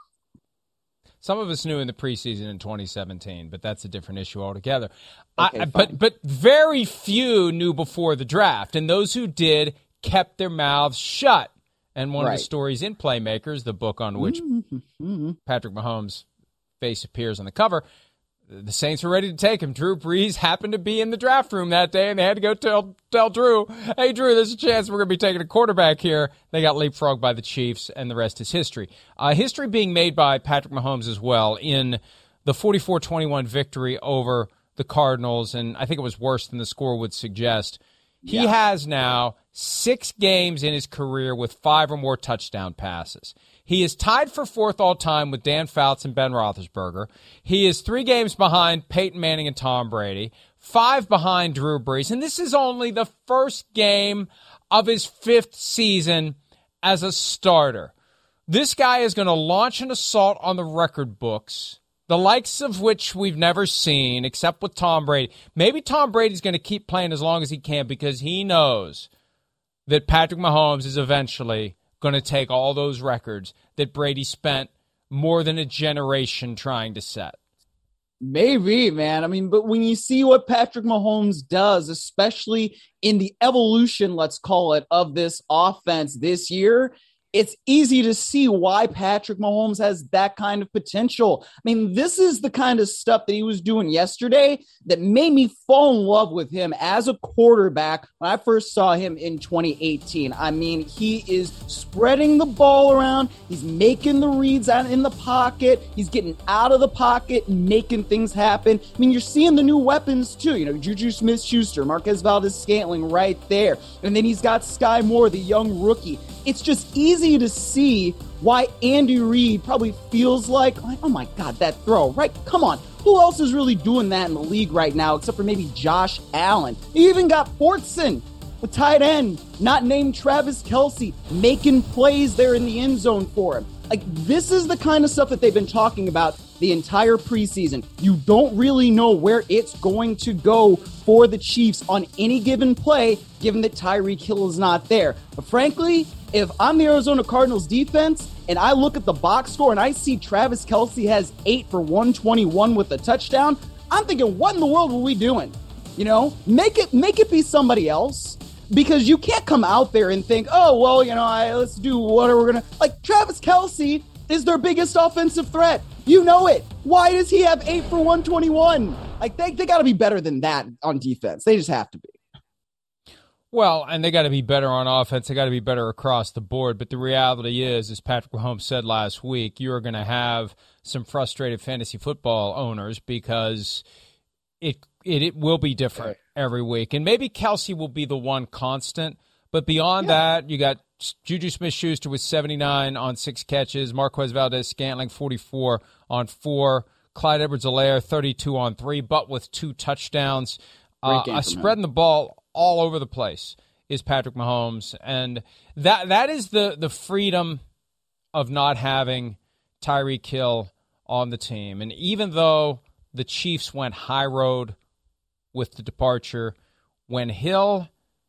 Some of us knew in the preseason in twenty seventeen, but that's a different issue altogether. Okay, I, but but very few knew before the draft, and those who did kept their mouths shut. And one right. of the stories in Playmakers, the book on which mm-hmm. Patrick Mahomes' face appears on the cover, the Saints were ready to take him. Drew Brees happened to be in the draft room that day, and they had to go tell tell Drew, hey, Drew, there's a chance we're going to be taking a quarterback here. They got leapfrogged by the Chiefs, and the rest is history. Uh, history being made by Patrick Mahomes as well in the forty-four twenty-one victory over the Cardinals, and I think it was worse than the score would suggest. He yeah. has now six games in his career with five or more touchdown passes. He is tied for fourth all-time with Dan Fouts and Ben Roethlisberger. He is three games behind Peyton Manning and Tom Brady, five behind Drew Brees, and this is only the first game of his fifth season as a starter. This guy is going to launch an assault on the record books, the likes of which we've never seen, except with Tom Brady. Maybe Tom Brady's going to keep playing as long as he can because he knows that Patrick Mahomes is eventually going to take all those records that Brady spent more than a generation trying to set. Maybe, man. I mean, but when you see what Patrick Mahomes does, especially in the evolution, let's call it, of this offense this year, it's easy to see why Patrick Mahomes has that kind of potential. I mean, this is the kind of stuff that he was doing yesterday that made me fall in love with him as a quarterback when I first saw him in twenty eighteen. I mean, he is spreading the ball around. He's making the reads out in the pocket. He's getting out of the pocket and making things happen. I mean, you're seeing the new weapons too. You know, Juju Smith-Schuster, Marquez Valdes-Scantling right there. And then he's got Sky Moore, the young rookie. It's just easy to see why Andy Reid probably feels like, like, oh my God, that throw, right? Come on. Who else is really doing that in the league right now except for maybe Josh Allen? He even got Fortson, the tight end, not named Travis Kelce, making plays there in the end zone for him. Like, this is the kind of stuff that they've been talking about the entire preseason. You don't really know where it's going to go for the Chiefs on any given play, given that Tyreek Hill is not there. But frankly, if I'm the Arizona Cardinals defense and I look at the box score and I see Travis Kelce has eight for one twenty-one with a touchdown, I'm thinking, what in the world are we doing? You know, make it make it be somebody else. Because you can't come out there and think, oh, well, you know, I, let's do whatever we're going to. Like, Travis Kelce is their biggest offensive threat. You know it. Why does he have eight for one twenty-one? Like, they, they got to be better than that on defense. They just have to be. Well, and they got to be better on offense. They got to be better across the board. But the reality is, as Patrick Mahomes said last week, you're going to have some frustrated fantasy football owners because it it, it will be different every week. And maybe Kelce will be the one constant. But beyond yeah. that, you got Juju Smith-Schuster with seventy-nine on six catches, Marquez Valdes-Scantling forty-four on four, Clyde Edwards-Helaire thirty-two on three, but with two touchdowns. Uh, uh, spreading the ball all over the place is Patrick Mahomes. And that that is the, the freedom of not having Tyreek Hill on the team. And even though the Chiefs went high road with the departure, when Hill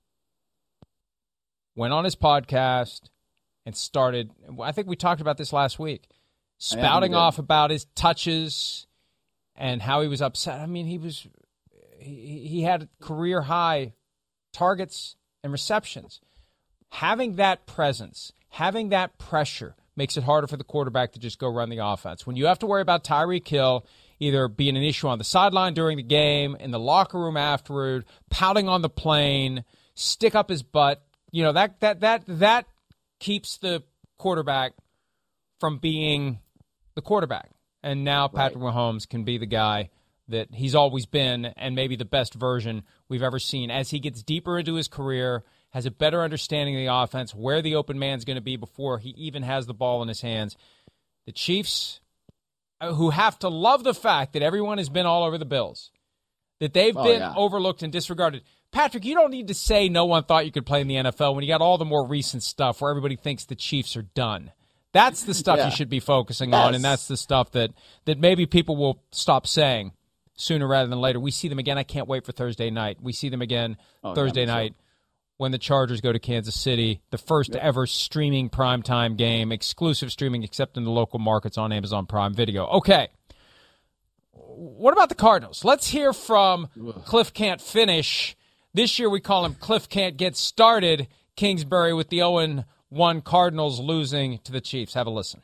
went on his podcast and started, I think we talked about this last week, spouting off about his touches and how he was upset. I mean, he was he, he had career high targets and receptions. having that presence, having that pressure makes it harder for the quarterback to just go run the offense. When you have to worry about Tyreek Hill either being an issue on the sideline during the game, in the locker room afterward, pouting on the plane, stick up his butt, you know, that that that that keeps the quarterback from being the quarterback. And now Patrick right. Mahomes can be the guy that he's always been and maybe the best version we've ever seen. As he gets deeper into his career, has a better understanding of the offense, where the open man's going to be before he even has the ball in his hands. The Chiefs, who have to love the fact that everyone has been all over the Bills, that they've oh, been yeah. overlooked and disregarded. Patrick, you don't need to say no one thought you could play in the N F L when you got all the more recent stuff where everybody thinks the Chiefs are done. That's the stuff yeah. you should be focusing yes. on, and that's the stuff that, that maybe people will stop saying sooner rather than later. We see them again. I can't wait for Thursday night. We see them again oh, Thursday yeah, night. So. When the Chargers go to Kansas City, the first yep. ever streaming primetime game, exclusive streaming except in the local markets on Amazon Prime Video. Okay. What about the Cardinals? Let's hear from Ugh. Cliff Can't Finish. This year we call him Cliff Can't Get Started. Kingsbury with the oh and one Cardinals losing to the Chiefs. Have a listen.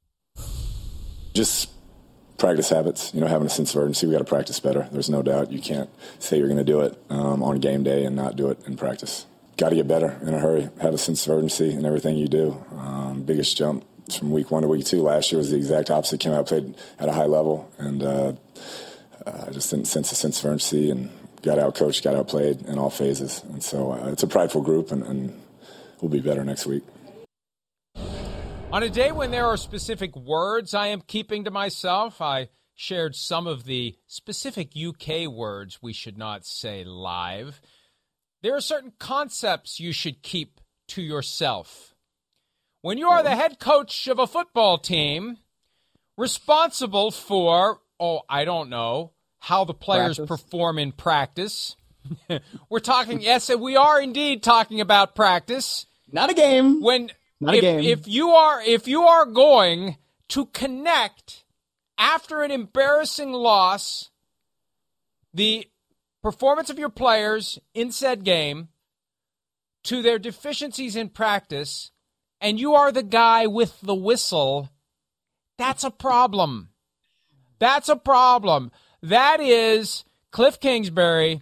Just practice habits, you know, having a sense of urgency. We got to practice better. There's no doubt. You can't say you're going to do it um, on game day and not do it in practice. Got to get better in a hurry. Have a sense of urgency in everything you do. Um, biggest jump from week one to week two last year was the exact opposite. Came out, played at a high level, and uh, uh, just didn't sense a sense of urgency and got out coached, got outplayed in all phases. And so uh, it's a prideful group, and, and we'll be better next week. On a day when there are specific words I am keeping to myself, I shared some of the specific U K words we should not say live. There are certain concepts you should keep to yourself. When you are the head coach of a football team, responsible for, oh, I don't know, how the players practice. perform in practice. We're talking, yes, we are indeed talking about practice. Not a game. When Not if, a game. If you are, if you are going to connect after an embarrassing loss, the performance of your players in said game to their deficiencies in practice, and you are the guy with the whistle, that's a problem. That's a problem. That is Cliff Kingsbury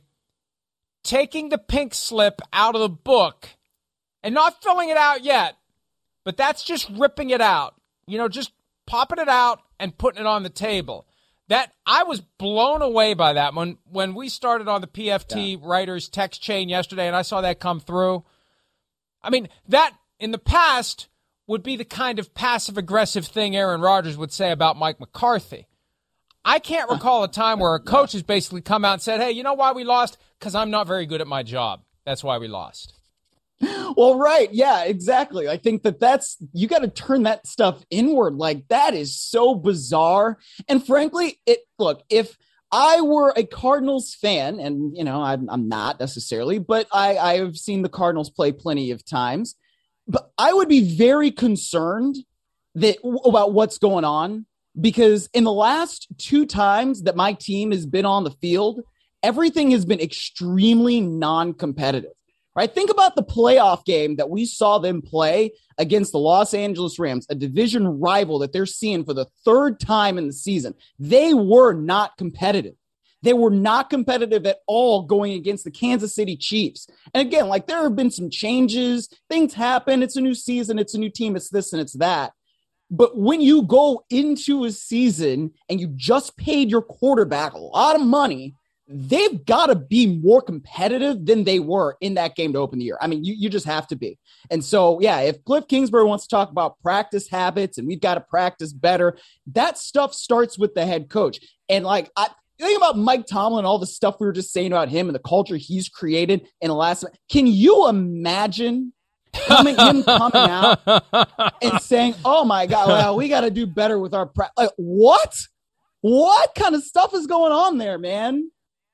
taking the pink slip out of the book and not filling it out yet, but that's just ripping it out. You know, just popping it out and putting it on the table. That I was blown away by that when when we started on the P F T yeah. writers text chain yesterday, and I saw that come through. I mean, that in the past would be the kind of passive aggressive thing Aaron Rodgers would say about Mike McCarthy. I can't recall a time where a coach has basically come out and said, "Hey, you know why we lost? Because I'm not very good at my job. That's why we lost." Well, right. Yeah, exactly. I think that that's, you got to turn that stuff inward. Like, that is so bizarre. And frankly, it, look, if I were a Cardinals fan, and, you know, I'm, I'm not necessarily, but I, I have seen the Cardinals play plenty of times, but I would be very concerned that about what's going on, because in the last two times that my team has been on the field, everything has been extremely non-competitive. Right? Think about the playoff game that we saw them play against the Los Angeles Rams, a division rival that they're seeing for the third time in the season. They were not competitive. They were not competitive at all going against the Kansas City Chiefs. And again, like, there have been some changes. Things happen. It's a new season. It's a new team. It's this and it's that. But when you go into a season and you just paid your quarterback a lot of money, they've got to be more competitive than they were in that game to open the year. I mean, you, you just have to be. And so, yeah, if Cliff Kingsbury wants to talk about practice habits and we've got to practice better, that stuff starts with the head coach. And like, I think about Mike Tomlin, all the stuff we were just saying about him and the culture he's created in the last, can you imagine coming him coming out and saying, oh my God, well, we got to do better with our practice. Like, what? What kind of stuff is going on there, man?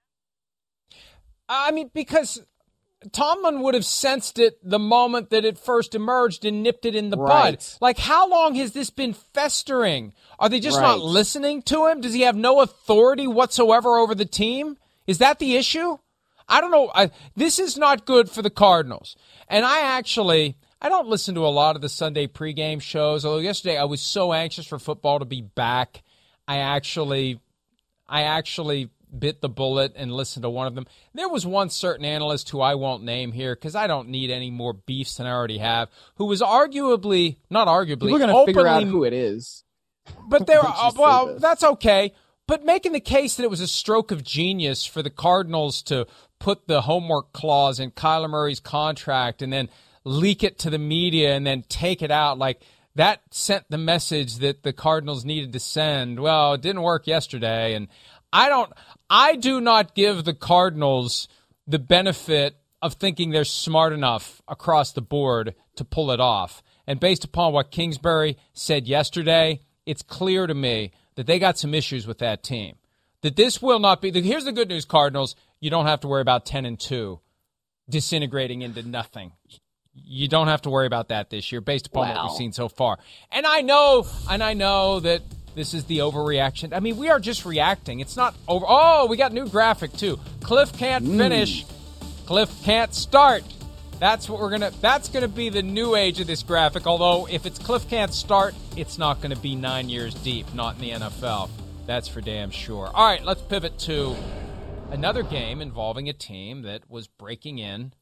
I mean, because Tomlin would have sensed it the moment that it first emerged and nipped it in the right. bud. Like, how long has this been festering? Are they just right. not listening to him? Does he have no authority whatsoever over the team? Is that the issue? I don't know. I, this is not good for the Cardinals. And I actually, I don't listen to a lot of the Sunday pregame shows, although yesterday I was so anxious for football to be back. I actually, I actually bit the bullet and listened to one of them. There was one certain analyst who I won't name here because I don't need any more beefs than I already have, who was arguably, not arguably, we're going to figure out who it is. But there, uh, well, that's okay. But making the case that it was a stroke of genius for the Cardinals to put the homework clause in Kyler Murray's contract and then leak it to the media and then take it out, like that sent the message that the Cardinals needed to send. Well, it didn't work yesterday. And I don't, I do not give the Cardinals the benefit of thinking they're smart enough across the board to pull it off. And based upon what Kingsbury said yesterday, it's clear to me that they got some issues with that team. That this will not be, here's the good news, Cardinals, you don't have to worry about ten and two disintegrating into nothing. You don't have to worry about that this year based upon wow. what we've seen so far. And I know, and I know that this is the overreaction. I mean, we are just reacting. It's not over. Oh, we got new graphic too. Cliff can't mm. finish. Cliff can't start. That's what we're gonna. That's gonna be the new age of this graphic. Although, if it's Cliff can't start, it's not gonna be nine years deep. Not in the N F L. That's for damn sure. All right, let's pivot to another game involving a team that was breaking in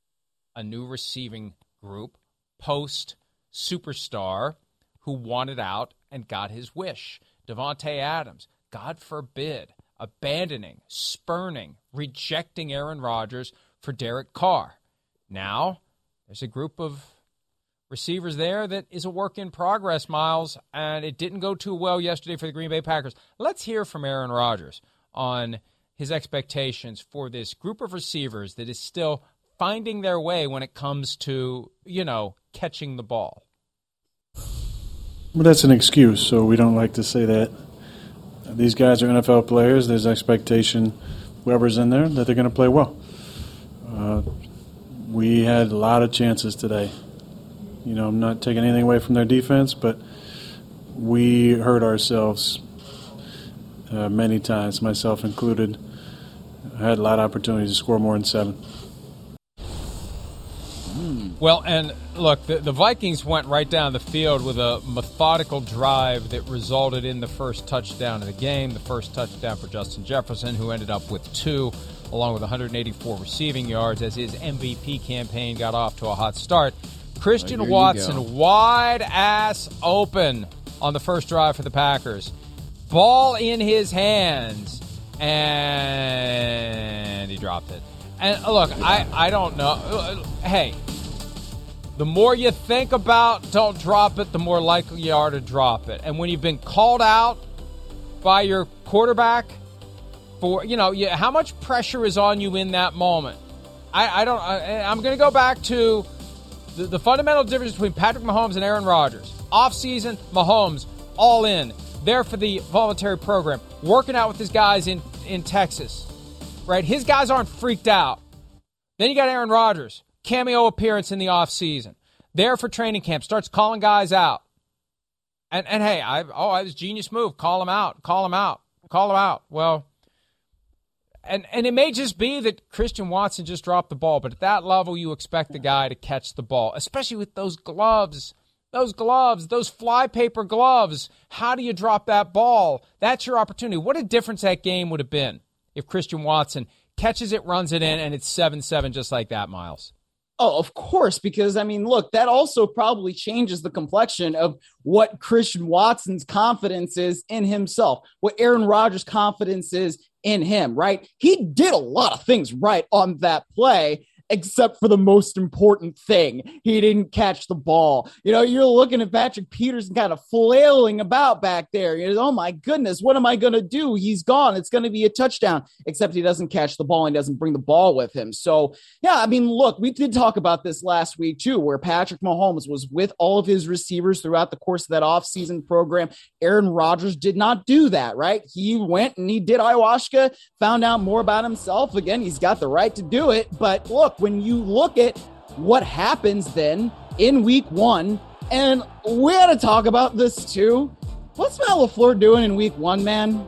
a new receiving group post superstar who wanted out and got his wish. Davante Adams, God forbid, abandoning, spurning, rejecting Aaron Rodgers for Derek Carr. Now, there's a group of receivers there that is a work in progress, Miles, and it didn't go too well yesterday for the Green Bay Packers. Let's hear from Aaron Rodgers on his expectations for this group of receivers that is still finding their way when it comes to, you know, catching the ball. Well, that's an excuse, so we don't like to say that. These guys are N F L players. There's expectation, whoever's in there, that they're going to play well. Uh, we had a lot of chances today. You know, I'm not taking anything away from their defense, but we hurt ourselves uh, many times, myself included. I had a lot of opportunities to score more than seven. Well, and look, the, the Vikings went right down the field with a methodical drive that resulted in the first touchdown of the game, the first touchdown for Justin Jefferson, who ended up with two, along with one hundred eighty-four receiving yards as his M V P campaign got off to a hot start. Christian oh, Watson wide ass open on the first drive for the Packers. Ball in his hands, and he dropped it. And look, I, I don't know. Hey, the more you think about don't drop it, the more likely you are to drop it. And when you've been called out by your quarterback for, you know, you, how much pressure is on you in that moment? I, I don't, I, I'm going to go back to the, the fundamental difference between Patrick Mahomes and Aaron Rodgers. Off-season, Mahomes, all in, there for the voluntary program, working out with his guys in, in Texas, right? His guys aren't freaked out. Then you got Aaron Rodgers. Cameo appearance in the offseason. There for training camp. Starts calling guys out. And, and hey, I oh, it was a genius move. Call him out. Call him out. Call him out. Well, and, and it may just be that Christian Watson just dropped the ball, but at that level, you expect the guy to catch the ball, especially with those gloves. Those gloves, those flypaper gloves. How do you drop that ball? That's your opportunity. What a difference that game would have been if Christian Watson catches it, runs it in, and it's seven seven just like that, Miles. Oh, of course, because, I mean, look, that also probably changes the complexion of what Christian Watson's confidence is in himself, what Aaron Rodgers' confidence is in him, right? He did a lot of things right on that play, except for the most important thing. He didn't catch the ball. You know, you're looking at Patrick Peterson kind of flailing about back there. You know, oh my goodness, what am I going to do? He's gone. It's going to be a touchdown, except he doesn't catch the ball and doesn't bring the ball with him. So, yeah, I mean, look, we did talk about this last week too, where Patrick Mahomes was with all of his receivers throughout the course of that offseason program. Aaron Rodgers did not do that, right? He went and he did ayahuasca, found out more about himself. Again, he's got the right to do it, but look, when you look at what happens then in week one, and we got to talk about this too. What's Matt LaFleur doing in week one, man?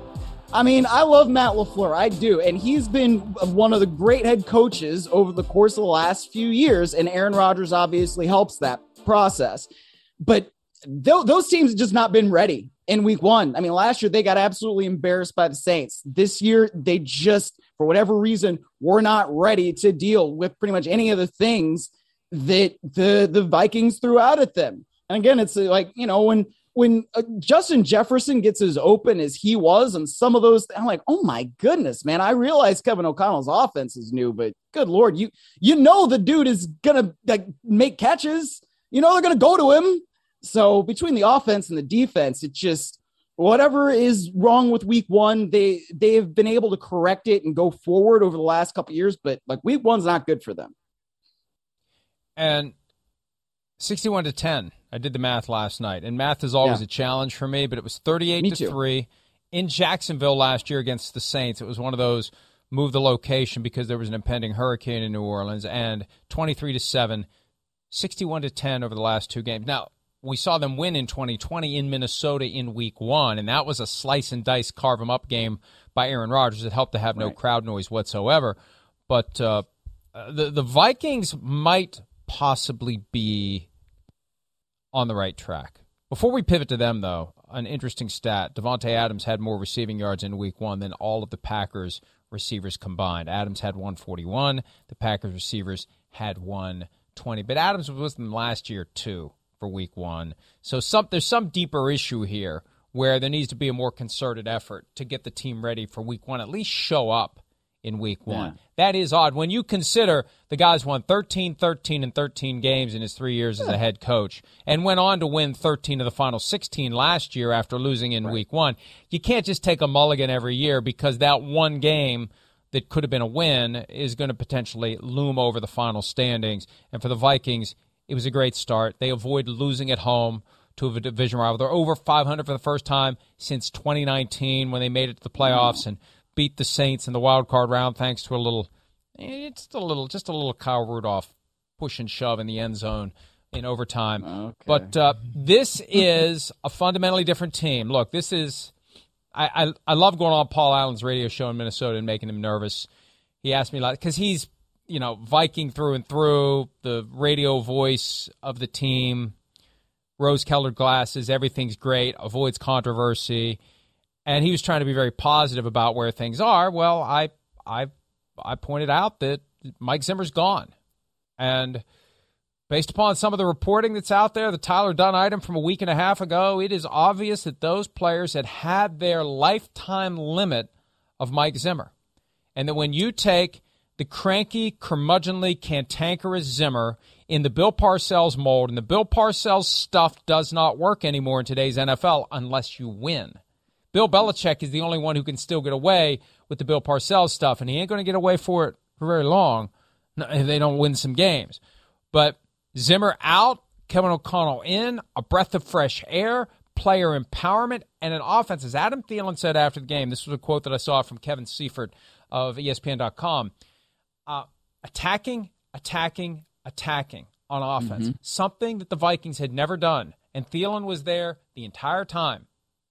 I mean, I love Matt LaFleur. I do. And he's been one of the great head coaches over the course of the last few years. And Aaron Rodgers obviously helps that process. But th- those teams have just not been ready in week one. I mean, last year they got absolutely embarrassed by the Saints. This year, they just, for whatever reason, were not ready to deal with pretty much any of the things that the, the Vikings threw out at them. And again, it's like, you know, when when uh, Justin Jefferson gets as open as he was and some of those, I'm like, oh my goodness, man. I realize Kevin O'Connell's offense is new, but good Lord, you you know the dude is going to like make catches. You know they're going to go to him. So between the offense and the defense, it just, whatever is wrong with week one, they they have been able to correct it and go forward over the last couple of years, but like week one's not good for them. And sixty-one to ten. I did the math last night, and math is always Yeah. a challenge for me, but it was thirty-eight Me to too. three in Jacksonville last year against the Saints. It was one of those move the location because there was an impending hurricane in New Orleans, and twenty-three to seven, sixty-one to ten over the last two games. Now, we saw them win in twenty twenty in Minnesota in week one, and that was a slice and dice, carve 'em up game by Aaron Rodgers. It helped to have no Right. crowd noise whatsoever. But uh, the the Vikings might possibly be on the right track. Before we pivot to them, though, an interesting stat. Davante Adams had more receiving yards in week one than all of the Packers receivers combined. Adams had one forty-one. The Packers receivers had one twenty. But Adams was with them last year, too, for week one. So some, there's some deeper issue here where there needs to be a more concerted effort to get the team ready for week one, at least show up in week one. Yeah. That is odd. When you consider the guy's won thirteen, thirteen, and thirteen games in his three years as a head coach and went on to win thirteen of the final sixteen last year after losing in week one, you can't just take a mulligan every year because that one game that could have been a win is going to potentially loom over the final standings. And for the Vikings, it was a great start. They avoided losing at home to a division rival. They're over five hundred for the first time since twenty nineteen when they made it to the playoffs and beat the Saints in the wild card round thanks to a little, it's a little, just a little Kyle Rudolph push and shove in the end zone in overtime. Okay. But uh, this is a fundamentally different team. Look, this is, I, I I love going on Paul Allen's radio show in Minnesota and making him nervous. He asked me, like, because he's, you know, Viking through and through, the radio voice of the team, rose-colored glasses, everything's great, avoids controversy. And he was trying to be very positive about where things are. Well, I I I pointed out that Mike Zimmer's gone. And based upon some of the reporting that's out there, the Tyler Dunn item from a week and a half ago, it is obvious that those players had had their lifetime limit of Mike Zimmer. And that when you take the cranky, curmudgeonly, cantankerous Zimmer in the Bill Parcells mold, and the Bill Parcells stuff does not work anymore in today's N F L unless you win. Bill Belichick is the only one who can still get away with the Bill Parcells stuff, and he ain't going to get away for it for very long if they don't win some games. But Zimmer out, Kevin O'Connell in, a breath of fresh air, player empowerment, and an offense. As Adam Thielen said after the game, this was a quote that I saw from Kevin Seifert of E S P N dot com, uh, attacking, attacking, attacking on offense, mm-hmm. something that the Vikings had never done. And Thielen was there the entire time.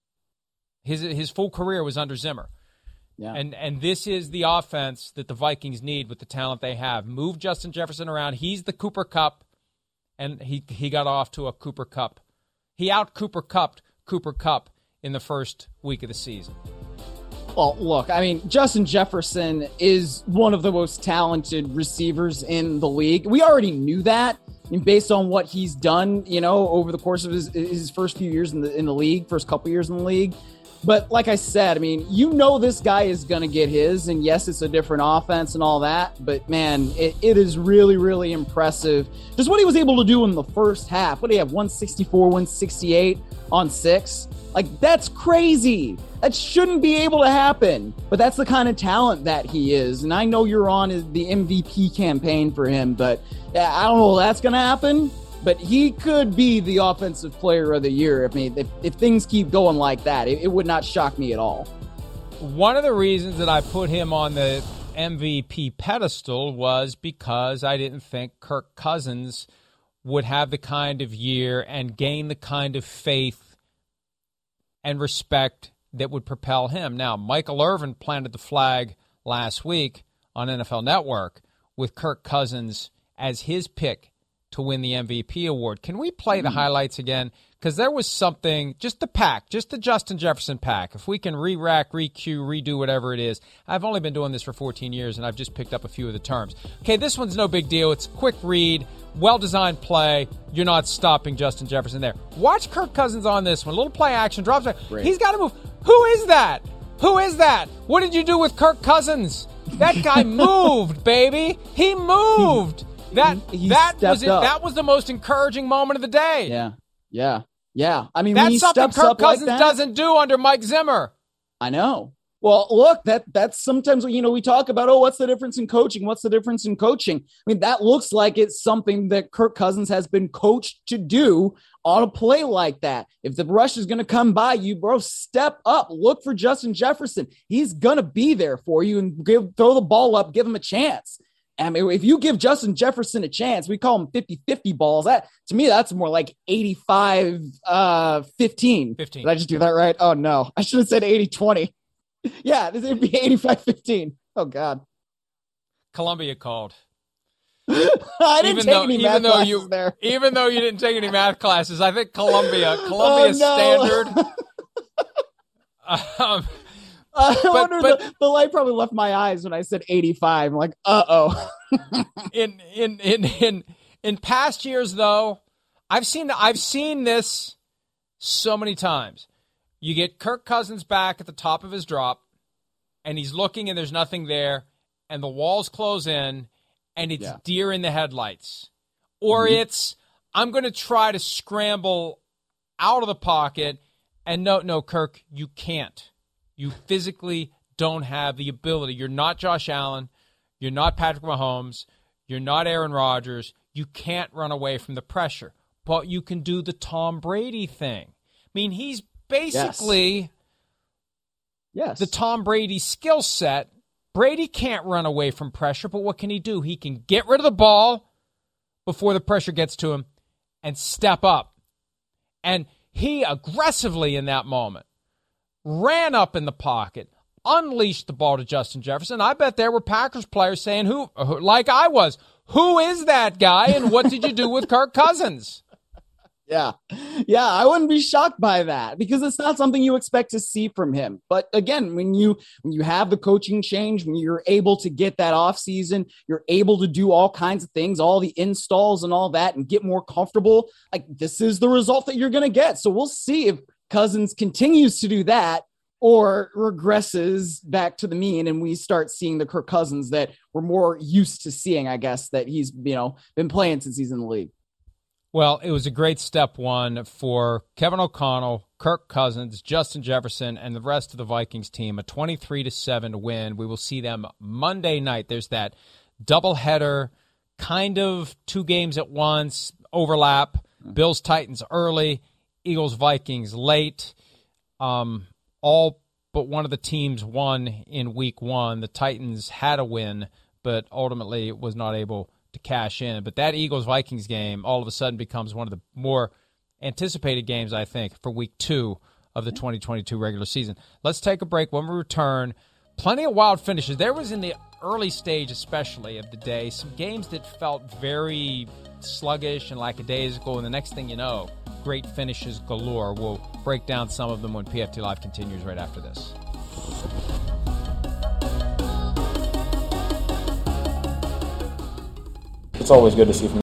His his full career was under Zimmer. Yeah. And and this is the offense that the Vikings need with the talent they have. Move Justin Jefferson around. He's the Cooper Kupp, and he he got off to a Cooper Kupp. He out Cooper Kupped Cooper Kupp in the first week of the season. Well, look, I mean, Justin Jefferson is one of the most talented receivers in the league. We already knew that. I mean, based on what he's done, you know, over the course of his his first few years in the in the league, first couple years in the league. But like I said, I mean, you know this guy is going to get his, and yes, it's a different offense and all that, but man, it, it is really, really impressive. Just what he was able to do in the first half. What do you have, one sixty-four, one sixty-eight on six? Like, that's crazy. That shouldn't be able to happen, but that's the kind of talent that he is, and I know you're on the M V P campaign for him, but I don't know if that's going to happen. But he could be the offensive player of the year. I mean, if, if things keep going like that, it, it would not shock me at all. One of the reasons that I put him on the M V P pedestal was because I didn't think Kirk Cousins would have the kind of year and gain the kind of faith and respect that would propel him. Now, Michael Irvin planted the flag last week on N F L Network with Kirk Cousins as his pick to win the M V P award. Can we play the highlights again? Because there was something, just the pack, just the Justin Jefferson pack. If we can re-rack, re-cue, redo whatever it is. I've only been doing this for fourteen years, and I've just picked up a few of the terms. Okay, this one's no big deal. It's a quick read, well-designed play. You're not stopping Justin Jefferson there. Watch Kirk Cousins on this one. A little play action, drops back. Great. He's got to move. Who is that? Who is that? What did you do with Kirk Cousins? That guy moved, baby. He moved. That He- he that was stepped it. up. That was the most encouraging moment of the day. Yeah, yeah, yeah. I mean, when That's he something steps Kirk up like Cousins that, doesn't do under Mike Zimmer. I know. Well, look, that that's sometimes, you know, we talk about, oh, what's the difference in coaching? What's the difference in coaching? I mean, that looks like it's something that Kirk Cousins has been coached to do on a play like that. If the rush is going to come by you, bro, step up, look for Justin Jefferson. He's going to be there for you and give, throw the ball up, give him a chance. I mean, if you give Justin Jefferson a chance, we call them fifty-fifty balls. That, to me, that's more like eighty-five fifteen. fifteen. Did I just do that right? Oh, no. I should have said eighty twenty. Yeah, this would be eighty-five fifteen. Oh, God. Columbia called. I didn't Even take though, any even math though classes you, there. even though you didn't take any math classes, I think Columbia, Columbia Oh, no. Standard. um, I wonder, but- the, the light probably left my eyes when I said eighty-five. I'm like, uh-oh. in in in in in past years, though, I've seen I've seen this so many times. You get Kirk Cousins back at the top of his drop, and he's looking, and there's nothing there, and the walls close in, and it's Yeah. deer in the headlights, or Mhm. it's I'm going to try to scramble out of the pocket, and no, no, Kirk, you can't. You physically don't have the ability. You're not Josh Allen. You're not Patrick Mahomes. You're not Aaron Rodgers. You can't run away from the pressure. But you can do the Tom Brady thing. I mean, he's basically Yes. the Tom Brady skill set. Brady can't run away from pressure, but what can he do? He can get rid of the ball before the pressure gets to him and step up. And he aggressively in that moment ran up in the pocket, unleashed the ball to Justin Jefferson. I bet there were Packers players saying, "Who, who like I was, who is that guy and what did you do with Kirk Cousins?" Yeah. Yeah. I wouldn't be shocked by that because it's not something you expect to see from him. But again, when you, when you have the coaching change, when you're able to get that off season, you're able to do all kinds of things, all the installs and all that, and get more comfortable. Like this is the result that you're going to get. So we'll see if Cousins continues to do that or regresses back to the mean. And we start seeing the Kirk Cousins that we're more used to seeing, I guess, that he's, you know, been playing since he's in the league. Well, it was a great step one for Kevin O'Connell, Kirk Cousins, Justin Jefferson, and the rest of the Vikings team. A twenty-three to seven win. We will see them Monday night. There's that doubleheader, kind of two games at once, overlap. Bills, Titans early, Eagles, Vikings late. Um, all but one of the teams won in week one. The Titans had a win, but ultimately was not able to cash in. But that Eagles-Vikings game all of a sudden becomes one of the more anticipated games, I think, for week two of the twenty twenty-two regular season. Let's take a break. When we return, plenty of wild finishes. There was in the early stage especially of the day some games that felt very sluggish and lackadaisical, and the next thing you know, great finishes galore. We'll break down some of them when P F T Live continues right after this. It's always good to see from